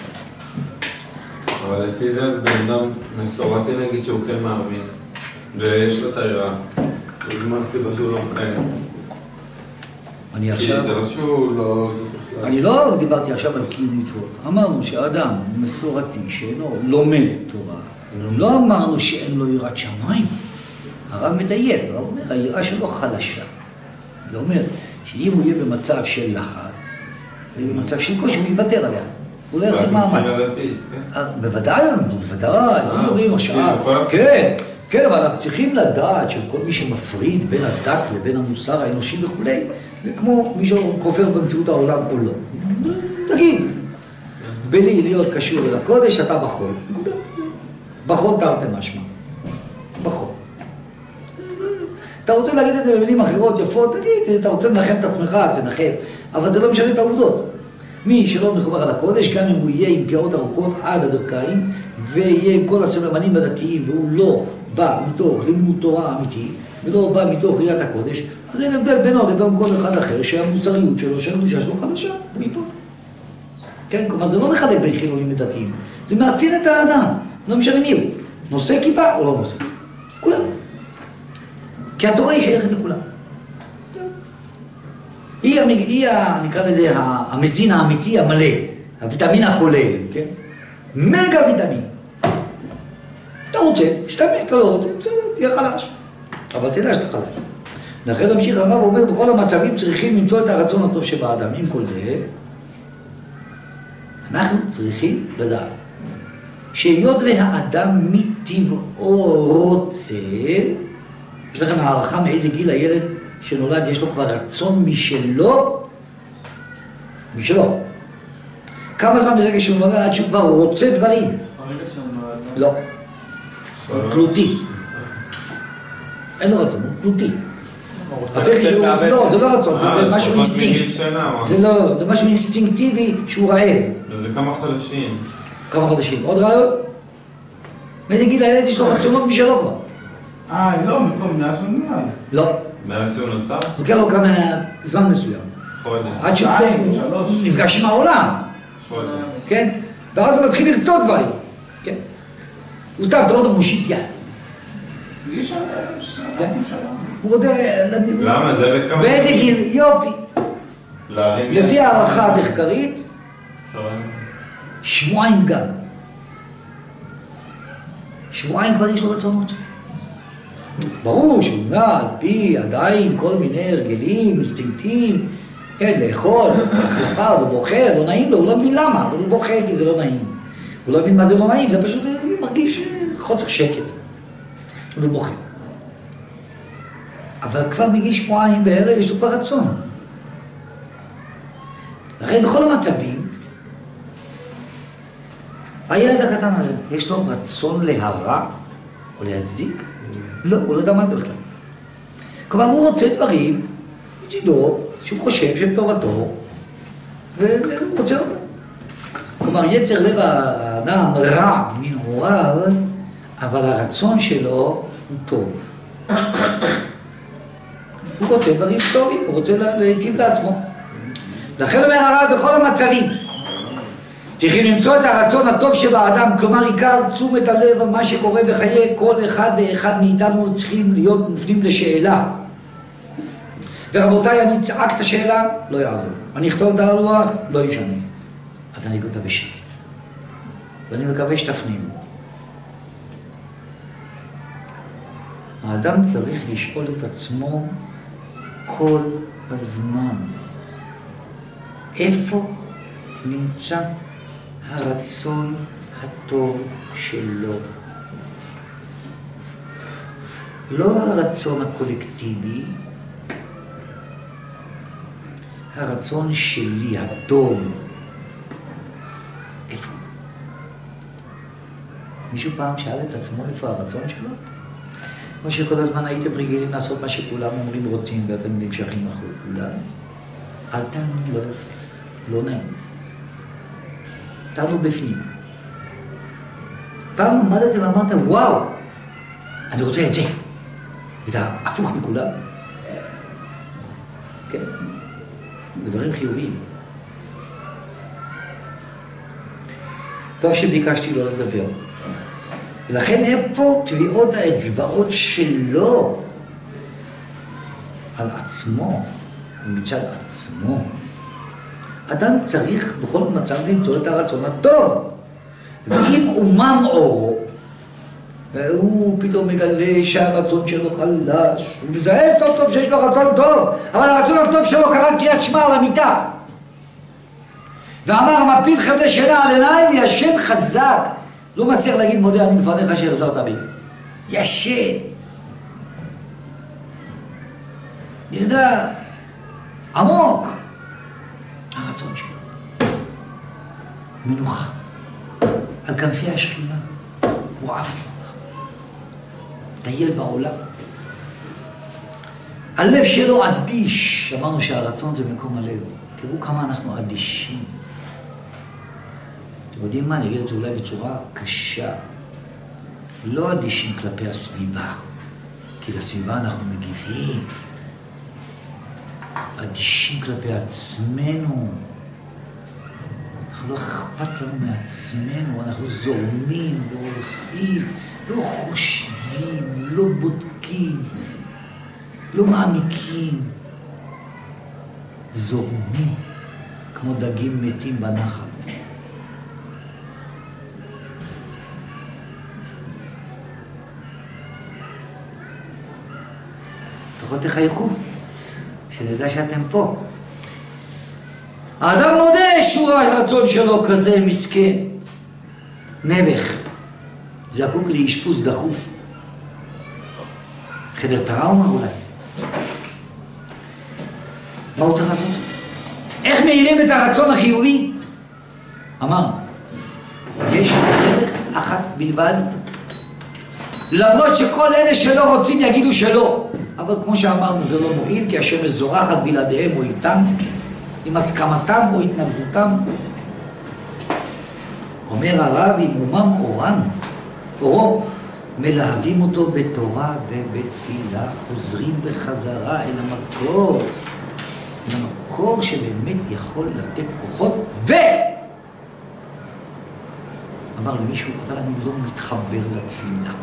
אבל לפי זה אז בן אדם מסורתי נגיד שהוא כן מאמין, ויש לו את היראה. אז מה הסיבה שהוא לא מקיים? אני כי עכשיו... זה לא שהוא לא... אני לא דיברתי עכשיו על קיום מצוות. אמרנו שאדם מסורתי שאינו לומד תורה, לא אמרנו שאין לו יראת שמיים. הרב מדייק, הרב אומר, היראה שלו חלשה. זה אומר שאם הוא יהיה במצב של לחץ, במצב של קושי, הוא יוותר עליה. הוא לא יחזיק מעמד. מבחינה דתית, כן? בוודאי, בוודאי, לא מדברים עכשיו. כן, כן, אבל אנחנו צריכים לדעת שכל מי שמפריד בין הדת לבין המוסר האנושי וכולי, זה כמו מי שכופר במציאות העולם או לא. תגיד, בלי להיות קשור אל הקודש, אתה בחול. בחול תרתי משמע. בחול. אתה רוצה להגיד את זה במילים אחרות יפות, תגיד, אתה רוצה לנחם את עצמך, תנחם. אבל זה לא משנה את העובדות. מי שלא מחובר על הקודש, גם אם הוא יהיה עם פאות ארוכות עד הברכיים, ויהיה עם כל הסממנים הדתיים, והוא לא בא מתוך לימוד תורה אמיתי, ולא בא מתוך ראיית הקודש, אז אין הבדל בינו לבין כל אחד אחר, שהמוסריות שלו, שהקדושה שלו חדשה, הוא ייפול. כן, כלומר, זה לא מחלק בין חילונים לדתיים, זה מאפיין את האדם, לא משנה מי הוא, נושא כיפה או לא נושא, כולם. כי התורה היא שייכת לכולם. היא, היא, נקרא לזה, המזין האמיתי המלא, הוויטמין הכולל, כן? מגה ויטמין. אתה רוצה, שתמק, אתה לא רוצה, בסדר, תהיה חלש. אבל תדע שאתה חלש. לכן המשיך הרב אומר, בכל המצבים צריכים למצוא את הרצון הטוב שבאדם. עם כל זה, אנחנו צריכים לדעת שהיות והאדם מטבעו רוצה, יש לכם הערכה מאיזה גיל הילד שנולד, יש לו כבר רצון משלו, משלו. כמה זמן מרגע שהוא נולד עד שהוא כבר רוצה דברים? הרגע שהוא נולד. לא. הוא תלותי. אין לו רצון, הוא תלותי. לא, זה לא רצון, זה משהו אינסטינקט. זה לא, זה משהו אינסטינקטיבי שהוא רעב. זה כמה חודשים. כמה חודשים. עוד רעיון? ואני אגיד לילד יש לו רצונות משלו כבר. אה, לא, מקום מאז שהוא נולד. לא. מאז שהוא נוצר? לוקח לו כמה זמן מסוים. חודש. עד שפתאום הוא נפגש עם העולם. חודש. כן? ואז הוא מתחיל לרצות דברים. כן? הוא סתם, אתה לא מושיט יד. הוא רוצה... למה? זה בכמה... באיזה גיל? יופי. לפי הערכה המחקרית, שבועיים גג. שבועיים כבר יש לו רצונות. ברור שהוא נע על פי עדיין כל מיני הרגלים, אינסטינקטים, כן, לאכול, כלפה, הוא בוחר, לא נעים לו, הוא לא מבין למה, אבל הוא בוחר כי זה לא נעים. הוא לא מבין מה זה לא נעים, זה פשוט מרגיש חוסר שקט. הוא בוחר. אבל כבר מגיל שבועיים בערב יש לו כבר רצון. לכן בכל המצבים, הילד הקטן הזה, יש לו רצון להרע או להזיק? לא, הוא לא יודע מה זה בכלל. כלומר, הוא רוצה דברים, בג'ידו, שהוא חושב שהם טובתו, והוא רוצה אותם. כלומר, יצר לב האדם רע מנעוריו, אבל הרצון שלו הוא טוב. הוא רוצה דברים טובים, הוא רוצה להיטיב לעצמו. לכן אומר הרב בכל המצבים, צריכים למצוא את הרצון הטוב שבאדם, כלומר עיקר תשומת הלב על מה שקורה בחיי כל אחד ואחד מאיתנו צריכים להיות מופנים לשאלה. ורבותיי, אני צעק את השאלה, לא יעזור. אני אכתוב אותה על הלוח, לא ישנה. אז אני אגיד אותה בשקט. ואני מקווה שתפנימו. האדם צריך לשאול את עצמו כל הזמן. איפה נמצא הרצון הטוב שלו? לא הרצון הקולקטיבי, הרצון שלי, הטוב. איפה? מישהו פעם שאל את עצמו איפה הרצון שלו? או שכל הזמן הייתם רגילים לעשות מה שכולם אומרים רוצים ואתם נמשכים אחרי כולם? אל תענו, לא יפה, לא נעים. תענו בפנים. פעם עמדתם ואמרת, וואו, אני רוצה את זה. וזה הפוך מכולם. כן? בדברים חיוביים. טוב שביקשתי לא לדבר. ולכן איפה טביעות האצבעות שלו על עצמו, מצד עצמו. אדם צריך בכל מצב למצוא את הרצון הטוב. ואם הוא ממעורו, והוא פתאום מגלה שהרצון שלו חלש, הוא מזהה סוף טוב שיש לו רצון טוב, אבל הרצון הטוב שלו קרא קריאת שמע על המיטה. ואמר, מפיל חבלי שינה על עיניי וישן חזק. לא מצליח להגיד מודה, אני מפניך שהחזרת בי. ישן. ידע עמוק. הרצון שלו. מנוחה. על כנפי השכינה. הוא עף. טייל בעולם. הלב שלו אדיש. אמרנו שהרצון זה מקום הלב. תראו כמה אנחנו אדישים. אתם יודעים מה? אני אגיד את זה אולי בצורה קשה. לא אדישים כלפי הסביבה. כי לסביבה אנחנו מגיבים. אדישים כלפי עצמנו. אנחנו לא אכפת לנו מעצמנו. אנחנו זורמים והולכים. לא חושבים, לא בודקים, לא מעמיקים. זורמים, כמו דגים מתים בנחל. לפחות תחייכו, שנדע שאתם פה. האדם מודה שהוא הרצון שלו כזה מסכן, נבח. זקוק לאשפוז דחוף. חדר טראומה אולי. מה הוא צריך לעשות? איך מאירים את הרצון החיובי? אמר, יש דרך אחת בלבד, למרות שכל אלה שלא רוצים יגידו שלא. אבל כמו שאמרנו, זה לא מועיל, כי השמש זורחת בלעדיהם או איתם, עם הסכמתם או התנגדותם. אומר הרב, אם אומם אורם, אורו, מלהבים אותו בתורה ובתפילה, חוזרים בחזרה אל המקור, אל המקור שבאמת יכול לתת כוחות, ו... אמר למישהו, אבל אני לא מתחבר לתפילה.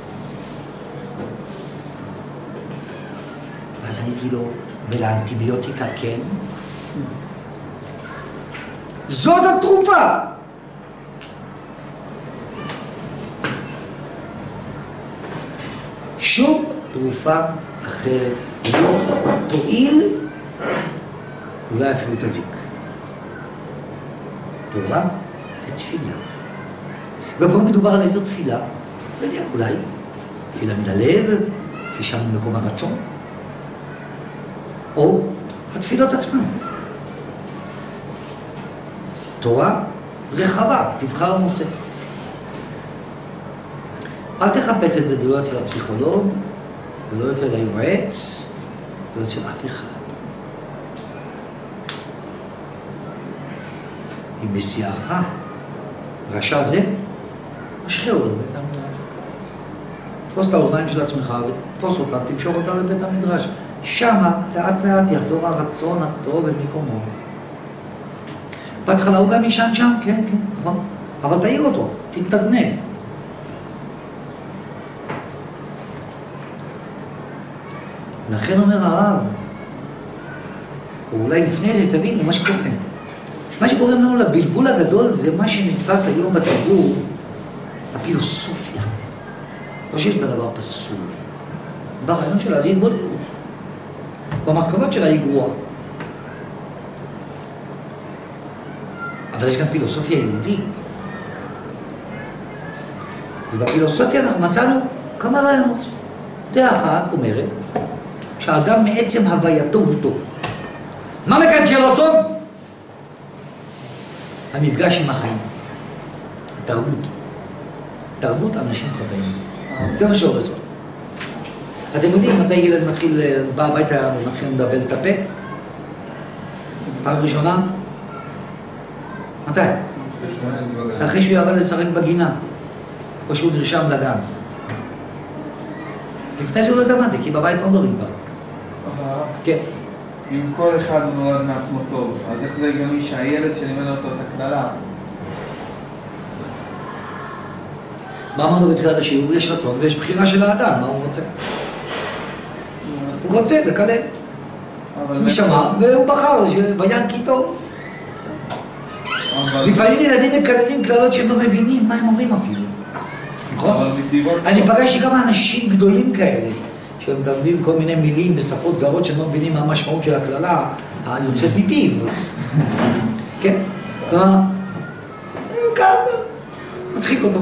ואז אני כאילו, ולאנטיביוטיקה כן? זאת התרופה! שום תרופה אחרת לא תועיל, אולי אפילו תזיק. תורה ותפילה. ופה מדובר על איזו תפילה, לא יודע, אולי תפילה מן הלב, ששם מקום הרצון, או התפילות עצמן. תורה רחבה, תבחר נושא. אל תחפש את זה לא אצל הפסיכולוג, ולא אצל היועץ, ולא אצל אף אחד. אם בשיאך רשע זה, משחרר לו לבית המדרש. תפוס את האוזניים של עצמך ותפוס אותם, תמשוך אותם לבית המדרש. שמה לאט לאט יחזור הרצון הטוב במקומו. בהתחלה הוא גם ישן שם, כן, כן, נכון. אבל תעיר אותו, תתנדנד. לכן אומר הרב, או אולי לפני זה תבינו מה שקורה. מה שקוראים לנו לבלבול הגדול זה מה שנתפס היום בציבור, הפילוסופיה. לא שיש בדבר פסול. ברעיון שלה זה התבוננות. במסקנות שלה היא גרועה. אבל יש גם פילוסופיה יהודית. ובפילוסופיה אנחנו מצאנו כמה רעיונות. דעה אחת אומרת שהאדם מעצם הווייתו הוא טוב. מה מקלקל אותו? המפגש עם החיים. תרבות. תרבות אנשים חטאים. זה מה שהורס אותו. אתם יודעים מתי ילד מתחיל, בא הביתה ומתחיל לדבל את הפה? פעם ראשונה? מתי? אחרי שהוא ירד לשחק בגינה, או שהוא נרשם לגן. לפני שהוא לא יודע מה זה, כי בבית לא מדברים כבר. כן. אם כל אחד נולד מעצמו טוב, אז איך זה הגיוני שהילד שלימד אותו את הקללה? מה אמרנו בתחילת השיעור? יש רצון ויש בחירה של האדם, מה הוא רוצה? הוא רוצה לקלל. הוא שמע והוא בחר, ביד כיתו. לפעמים ילדים מקללים קללות שהם לא מבינים מה הם אומרים אפילו. נכון? אני פגשתי כמה אנשים גדולים כאלה שהם מדברים כל מיני מילים בשפות זרות שהם לא מבינים מה המשמעות של הקללה היוצאת מפיו. כן? כלומר, ככה, מצחיק אותו.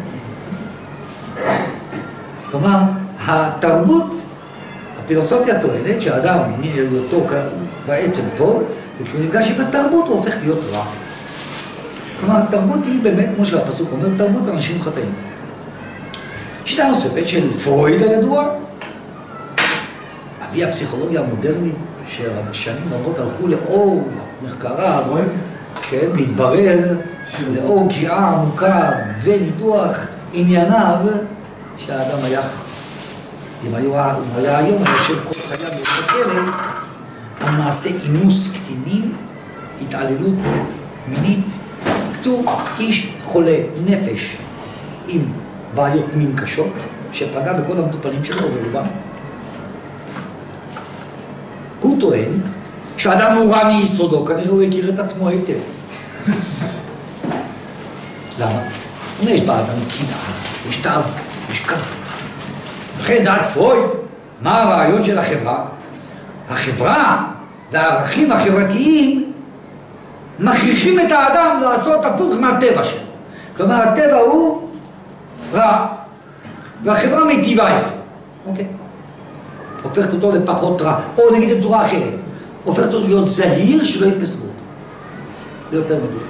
כלומר, התרבות, הפילוסופיה טוענת שהאדם אותו בעצם טוב, וכשהוא נפגש עם התרבות הוא הופך להיות רע. כלומר, התרבות היא באמת, כמו שהפסוק אומר, תרבות אנשים חטאים. שיטה נוספת של פרויד הידוע, אבי הפסיכולוגיה המודרנית, ששנים רבות הלכו לאור מחקריו, כן, מתברר לאור קריאה עמוקה וניתוח ענייניו, שהאדם היה, אם היה היום, אני חושב כל חייו בבית הכלא, על מעשה אינוס קטינים, התעללות מינית, קצור איש חולה נפש עם בעיות מין קשות, שפגע בכל המטופלים שלו ברובם. הוא טוען שהאדם הוא רע מיסודו, כנראה הוא הכיר את עצמו היטב. למה? יש באדם קנאה, יש תאווה, יש כבוד. לכן דעת פרויד, מה הרעיון של החברה? החברה והערכים החברתיים מכריחים את האדם לעשות הפוך מהטבע שלו. כלומר, הטבע הוא רע, והחברה מיטיבה איתו. אוקיי? הופכת אותו לפחות רע, או נגיד בצורה אחרת. הופכת אותו להיות זהיר שלא יפסקו אותו. זה יותר מדויק.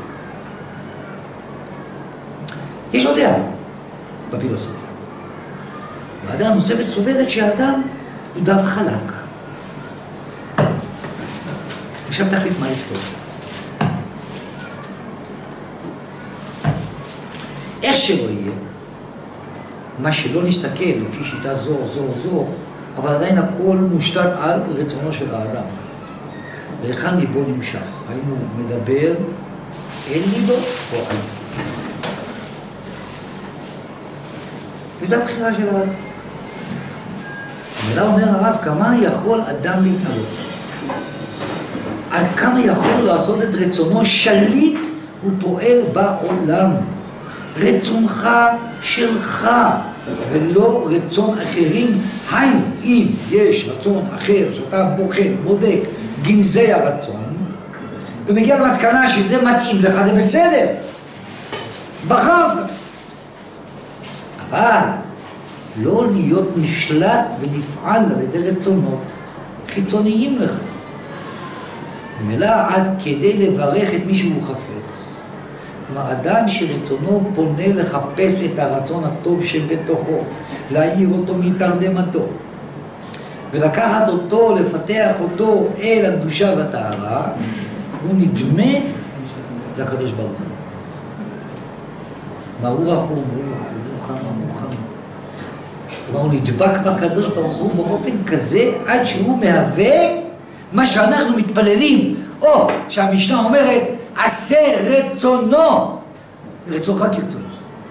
יש עוד דעה בפילוסופיה. והדעה הנוספת סוברת שהאדם הוא דף חלק. עכשיו תחליט מה לכתוב. איך שלא יהיה, מה שלא נסתכל לפי שיטה זו, זו, זו, אבל עדיין הכל מושתת על רצונו של האדם. להיכן ליבו נמשך, האם הוא מדבר אל ליבו או על ליבו. וזו הבחירה של האדם. המילה אומר הרב, כמה יכול אדם להתעלות? עד כמה יכול לעשות את רצונו שליט ופועל בעולם. רצונך שלך, ולא רצון אחרים. היינו, אם יש רצון אחר שאתה בוחן, בודק, גנזי הרצון, ומגיע למסקנה שזה מתאים לך, זה בסדר. בחרת. אבל לא להיות נשלט ונפעל על ידי רצונות חיצוניים לך. ממילא עד כדי לברך את מי שהוא חפץ. כלומר, אדם שרצונו פונה לחפש את הרצון הטוב שבתוכו, להעיר אותו מתרדמתו, ולקחת אותו, לפתח אותו אל הקדושה והטהרה, הוא נדמה לקדוש ברוך הוא. מה הוא רחום, הוא רחום, הוא חם, הוא חם. כלומר, הוא נדבק בקדוש ברוך הוא באופן כזה עד שהוא מהווה מה שאנחנו מתפללים, או שהמשנה אומרת, עשה רצונו, רצונך כרצונו.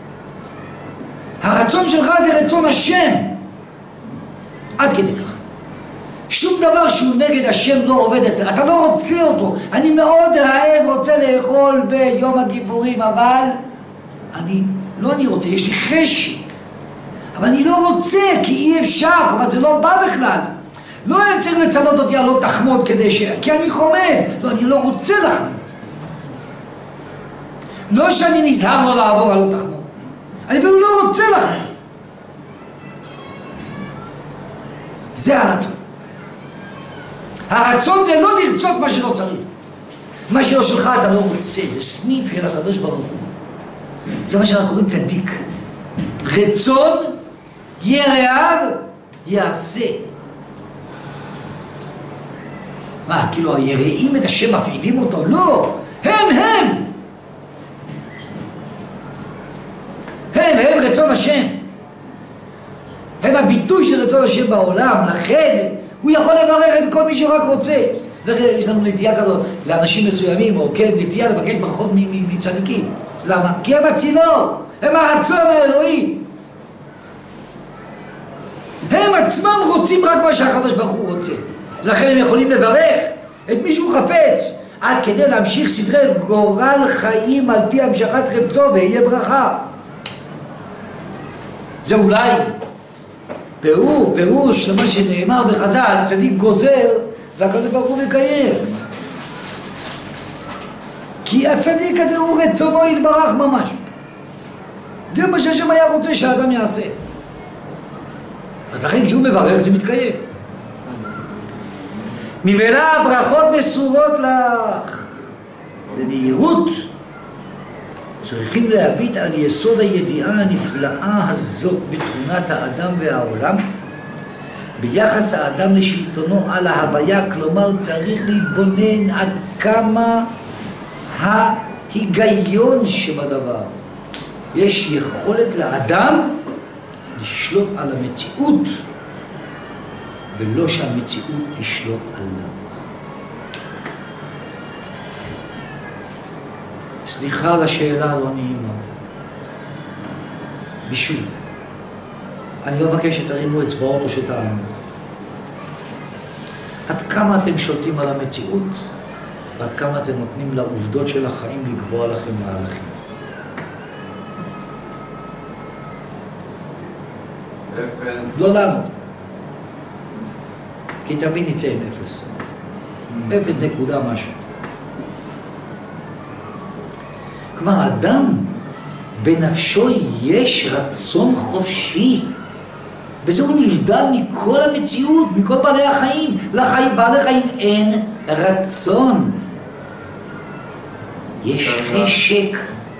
הרצון שלך זה רצון השם, עד כדי כך. שום דבר שהוא נגד השם לא עובד אצלך, אתה לא רוצה אותו. אני מאוד רעב, רוצה לאכול ביום הכיפורים, אבל אני, לא אני רוצה, יש לי חשק, אבל אני לא רוצה כי אי אפשר, כלומר זה לא בא בכלל. לא היה צריך לצוות אותי על לא תחמוד כדי ש... כי אני חומד. לא, אני לא רוצה לחמוד. לא שאני נזהר לא לעבור על לא תחמוד. אני אפילו לא רוצה לחמוד. זה הרצון. הרצון זה לא לרצות מה שלא צריך. מה שלא שלך אתה לא רוצה, זה סניף של הקדוש ברוך הוא. זה מה שאנחנו קוראים צדיק. רצון ירעיו יעשה. מה, כאילו היראים את השם מפעילים אותו? לא, הם הם. הם הם רצון השם. הם הביטוי של רצון השם בעולם, לכן הוא יכול לברך את כל מי שרק רוצה. יש לנו נטייה כזאת לאנשים מסוימים, או כן, נטייה לבקש ברכות מצדיקים. למה? כי הם הצינור, הם הרצון האלוהי. הם עצמם רוצים רק מה שהקדוש ברוך הוא רוצה. לכן הם יכולים לברך את מי שהוא חפץ, עד כדי להמשיך סדרי גורל חיים על פי המשכת חפצו ויהיה ברכה. זה אולי פירוש, פירוש למה שנאמר בחז"ל, צדיק גוזר והקדוש ברוך הוא מקיים. כי הצדיק הזה הוא רצונו יתברך ממש. זה מה שהשם היה רוצה שהאדם יעשה. אז לכן כשהוא מברך זה מתקיים. ממילא הברכות מסורות לך. במהירות צריכים להביט על יסוד הידיעה הנפלאה הזאת בתכונת האדם והעולם, ביחס האדם לשלטונו על ההוויה, כלומר צריך להתבונן עד כמה ההיגיון שבדבר. יש יכולת לאדם לשלוט על המציאות, ולא שהמציאות תשלוט עליו. סליחה על השאלה הלא נעימה. ושוב, אני לא מבקש שתרימו אצבעות או שתענו. עד כמה אתם שולטים על המציאות, ועד כמה אתם נותנים לעובדות של החיים לקבוע לכם מהלכים. אפס. לא לענות. כי תמיד נצא עם אפס. אפס נקודה משהו. כלומר, אדם בנפשו יש רצון חופשי, וזה הוא נבדל מכל המציאות, מכל בעלי החיים. לחיים, בעלי חיים אין רצון. יש חשק.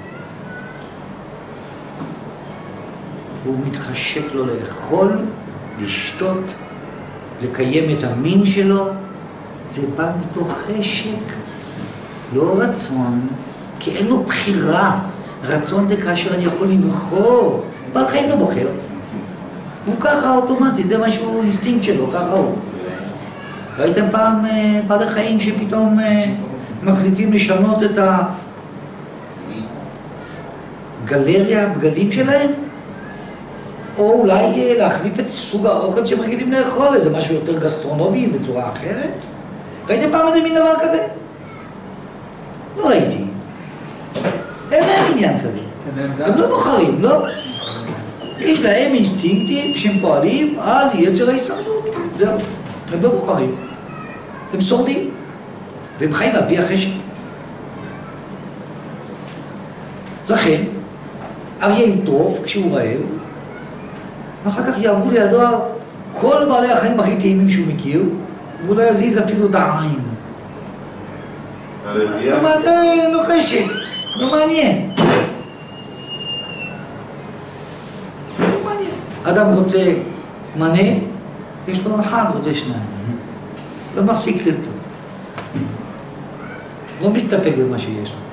הוא מתחשק לו לאכול, לשתות, לקיים את המין שלו. זה בא מתוך חשק, לא רצון, כי אין לו בחירה. רצון זה כאשר אני יכול לבחור. בעל חיים לא בוחר. הוא ככה אוטומטי, זה משהו אינסטינקט שלו, ככה הוא. ראיתם פעם בעלי חיים שפתאום מחליטים לשנות את הגלריה, הבגדים שלהם? או אולי להחליף את סוג האוכל שהם רגילים לאכול, איזה משהו יותר גסטרונומי בצורה אחרת? ראיתם פעם איזה מין דבר כזה? לא ראיתי. אין להם עניין כזה. הם לא בוחרים, לא? יש להם אינסטינקטים שהם פועלים על יצר ההישרדות. זהו. הם לא בוחרים. הם שורדים. והם חיים על פי החשק. לכן, אריה יטרוף כשהוא רעב, ואחר כך יעברו לידו כל בעלי החיים הכי טעימים שהוא מכיר, והוא לא יזיז אפילו את העין. לא מעניין, לא חשק, לא מעניין. לא מעניין. אדם רוצה מנה, יש לו אחד, רוצה שניים. לא מפסיק לרצות. לא מסתפק במה שיש לו.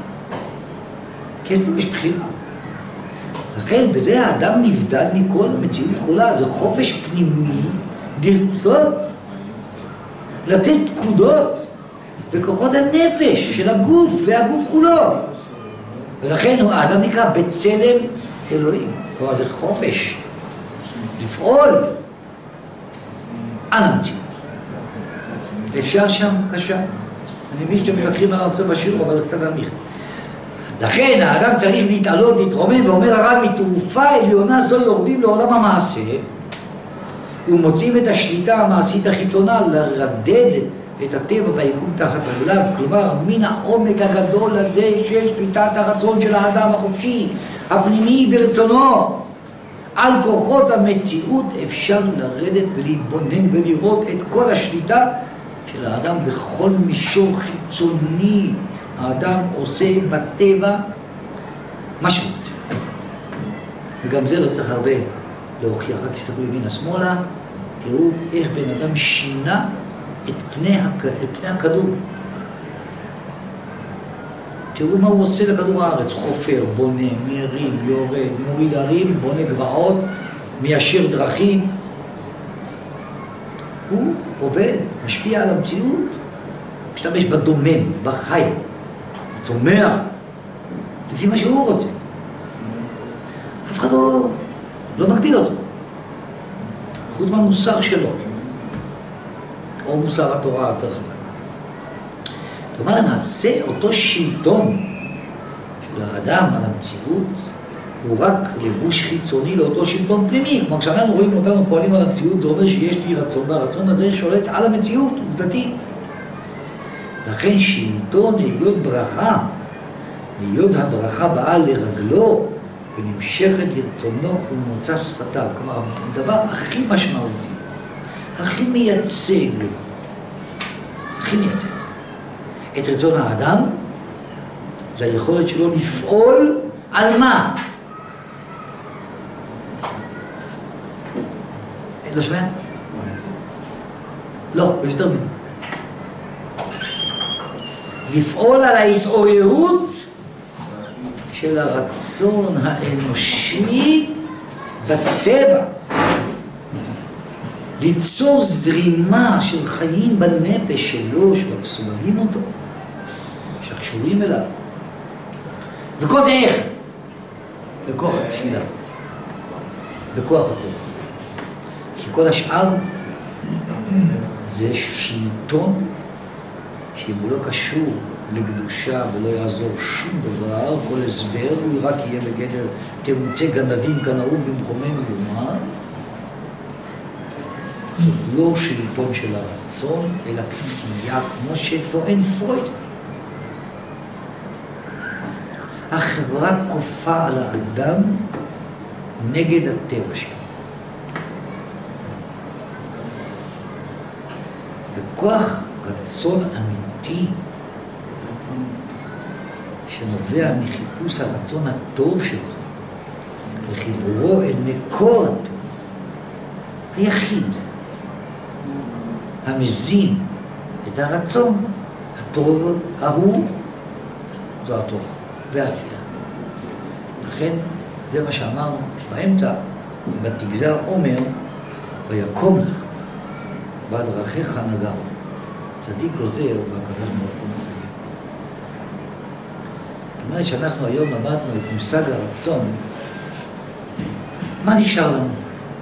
כי אצלו יש בחירה. לכן בזה האדם נבדל מכל המציאות כולה, זה חופש פנימי לרצות, לתת פקודות בכוחות הנפש של הגוף והגוף כולו. ולכן האדם נקרא בצלם אלוהים, כלומר זה חופש לפעול על המציאות. אפשר שם, בבקשה. אני מבין שאתם מתווכחים על הנושא בשיעור, אבל זה קצת אמיך. לכן האדם צריך להתעלות, להתרומם, ואומר הרב, מתעופה עליונה זו יורדים לעולם המעשה, ומוצאים את השליטה המעשית החיצונה לרדד את הטבע והיקום תחת רגליו, כלומר מן העומק הגדול הזה שיש שליטת הרצון של האדם החופשי, הפנימי ברצונו. על כוחות המציאות אפשר לרדת ולהתבונן ולראות את כל השליטה של האדם בכל מישור חיצוני. האדם עושה בטבע מה שהוא רוצה. וגם זה לא צריך הרבה להוכיח, רק תסתכלו ימינה שמאלה, תראו איך בן אדם שינה את פני, הכ... את פני הכדור. תראו מה הוא עושה לכדור הארץ, חופר, בונה, מרים, יורד, מוריד הרים, בונה גבעות, מיישר דרכים. הוא עובד, משפיע על המציאות, משתמש בדומם, בחי, בצומח, לפי מה שהוא רוצה. אף אחד לא, לא מגביל אותו, חוץ מהמוסר שלו, או מוסר התורה יותר חזק. כלומר, למעשה, אותו שלטון של האדם על המציאות הוא רק לבוש חיצוני לאותו שלטון פנימי. כלומר, כשאנחנו רואים אותנו פועלים על המציאות, זה אומר שיש לי רצון, והרצון הזה שולט על המציאות, עובדתית. לכן שלטון להיות ברכה, להיות הברכה באה לרגלו ונמשכת לרצונו ומוצא שפתיו. כלומר, הדבר הכי משמעותי, הכי מייצג, הכי מייצג את רצון האדם, זה היכולת שלו לפעול על מה? לא שומע? לא, יש יותר מין. לפעול על ההתעוררות של הרצון האנושי בטבע. ליצור זרימה של חיים בנפש שלו, שמסובבים אותו, שקשורים אליו. וכל זה איך? בכוח התפילה, בכוח התורה. כי כל השאר זה שלטון שאם הוא לא קשור לקדושה ולא יעזור שום דבר, כל הסבר הוא רק יהיה בגדר תירוצי גנבים כנאו במקומנו לומר. זה לא שלטון של הרצון, אלא כפייה, כמו שטוען פרויד. החברה כופה על האדם נגד הטבע שלו. וכוח רצון אמיתי שנובע מחיפוש הרצון הטוב שלך וחיבורו אל מקור הטוב היחיד המזין את הרצון הטוב ההוא, זו התורה והתפילה. לכן זה מה שאמרנו באמצע, בתגזר אומר ויקום לך ועד דרכיך נגע. צדיק עוזר והקדוש ברוך הוא מחיה. זאת אומרת שאנחנו היום למדנו את מושג הרצון, מה נשאר לנו?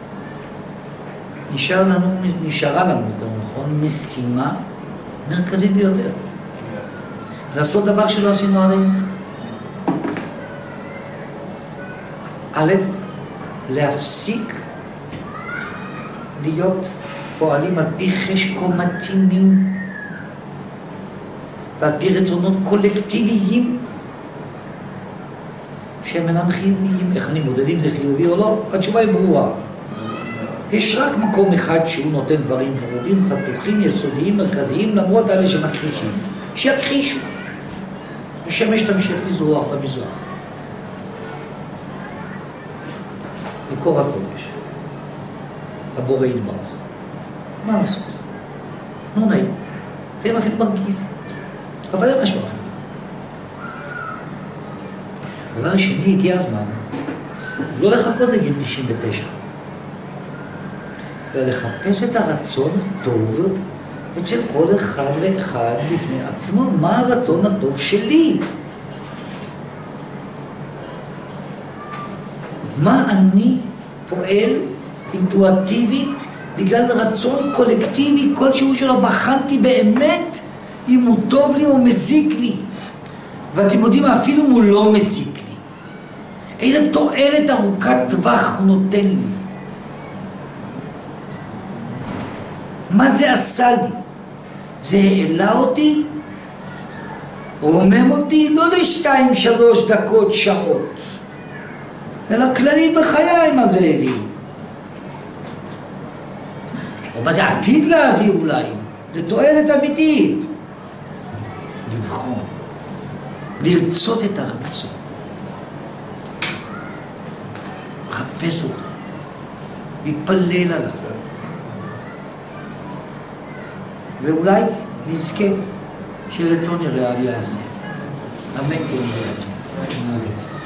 נשאר לנו, נשארה לנו יותר נכון, משימה מרכזית ביותר. לעשות דבר שלא עשינו עליהם. א', להפסיק להיות פועלים על פי חשקומטינים ועל פי רצונות קולקטיביים שהם אינם חיוביים. איך אני מודד אם זה חיובי או לא? התשובה היא ברורה. יש רק מקום אחד שהוא נותן דברים ברורים, חתוכים, יסודיים, מרכזיים, למרות אלה שמכחישים. שיכחישו. השמש תמשיך לזרוח במזרח. מקור הקודש. הבורא יתברך. מה לעשות? נו נעים. זה אפילו מרגיז. אבל זה משהו אחר. דבר שני, הגיע הזמן, לא לחכות לגיל תשעים ותשע, אלא לחפש את הרצון הטוב אצל כל אחד ואחד בפני עצמו. מה הרצון הטוב שלי? מה אני פועל אינטואטיבית בגלל רצון קולקטיבי כלשהו שלא בחנתי באמת אם הוא טוב לי או מזיק לי. ואתם יודעים אפילו אם הוא לא מזיק לי, איזה תועלת ארוכת טווח הוא נותן לי. מה זה עשה לי? זה העלה אותי? רומם אותי לא לשתיים, שלוש דקות, שעות, אלא כללית בחיי מה זה הביא. או מה זה עתיד להביא אולי, לתועלת אמיתית. לבחון, לרצות את הרצון, לחפש אותו, להתפלל עליו, ואולי נזכה שרצון יראה יעשה. אמן כן יראה.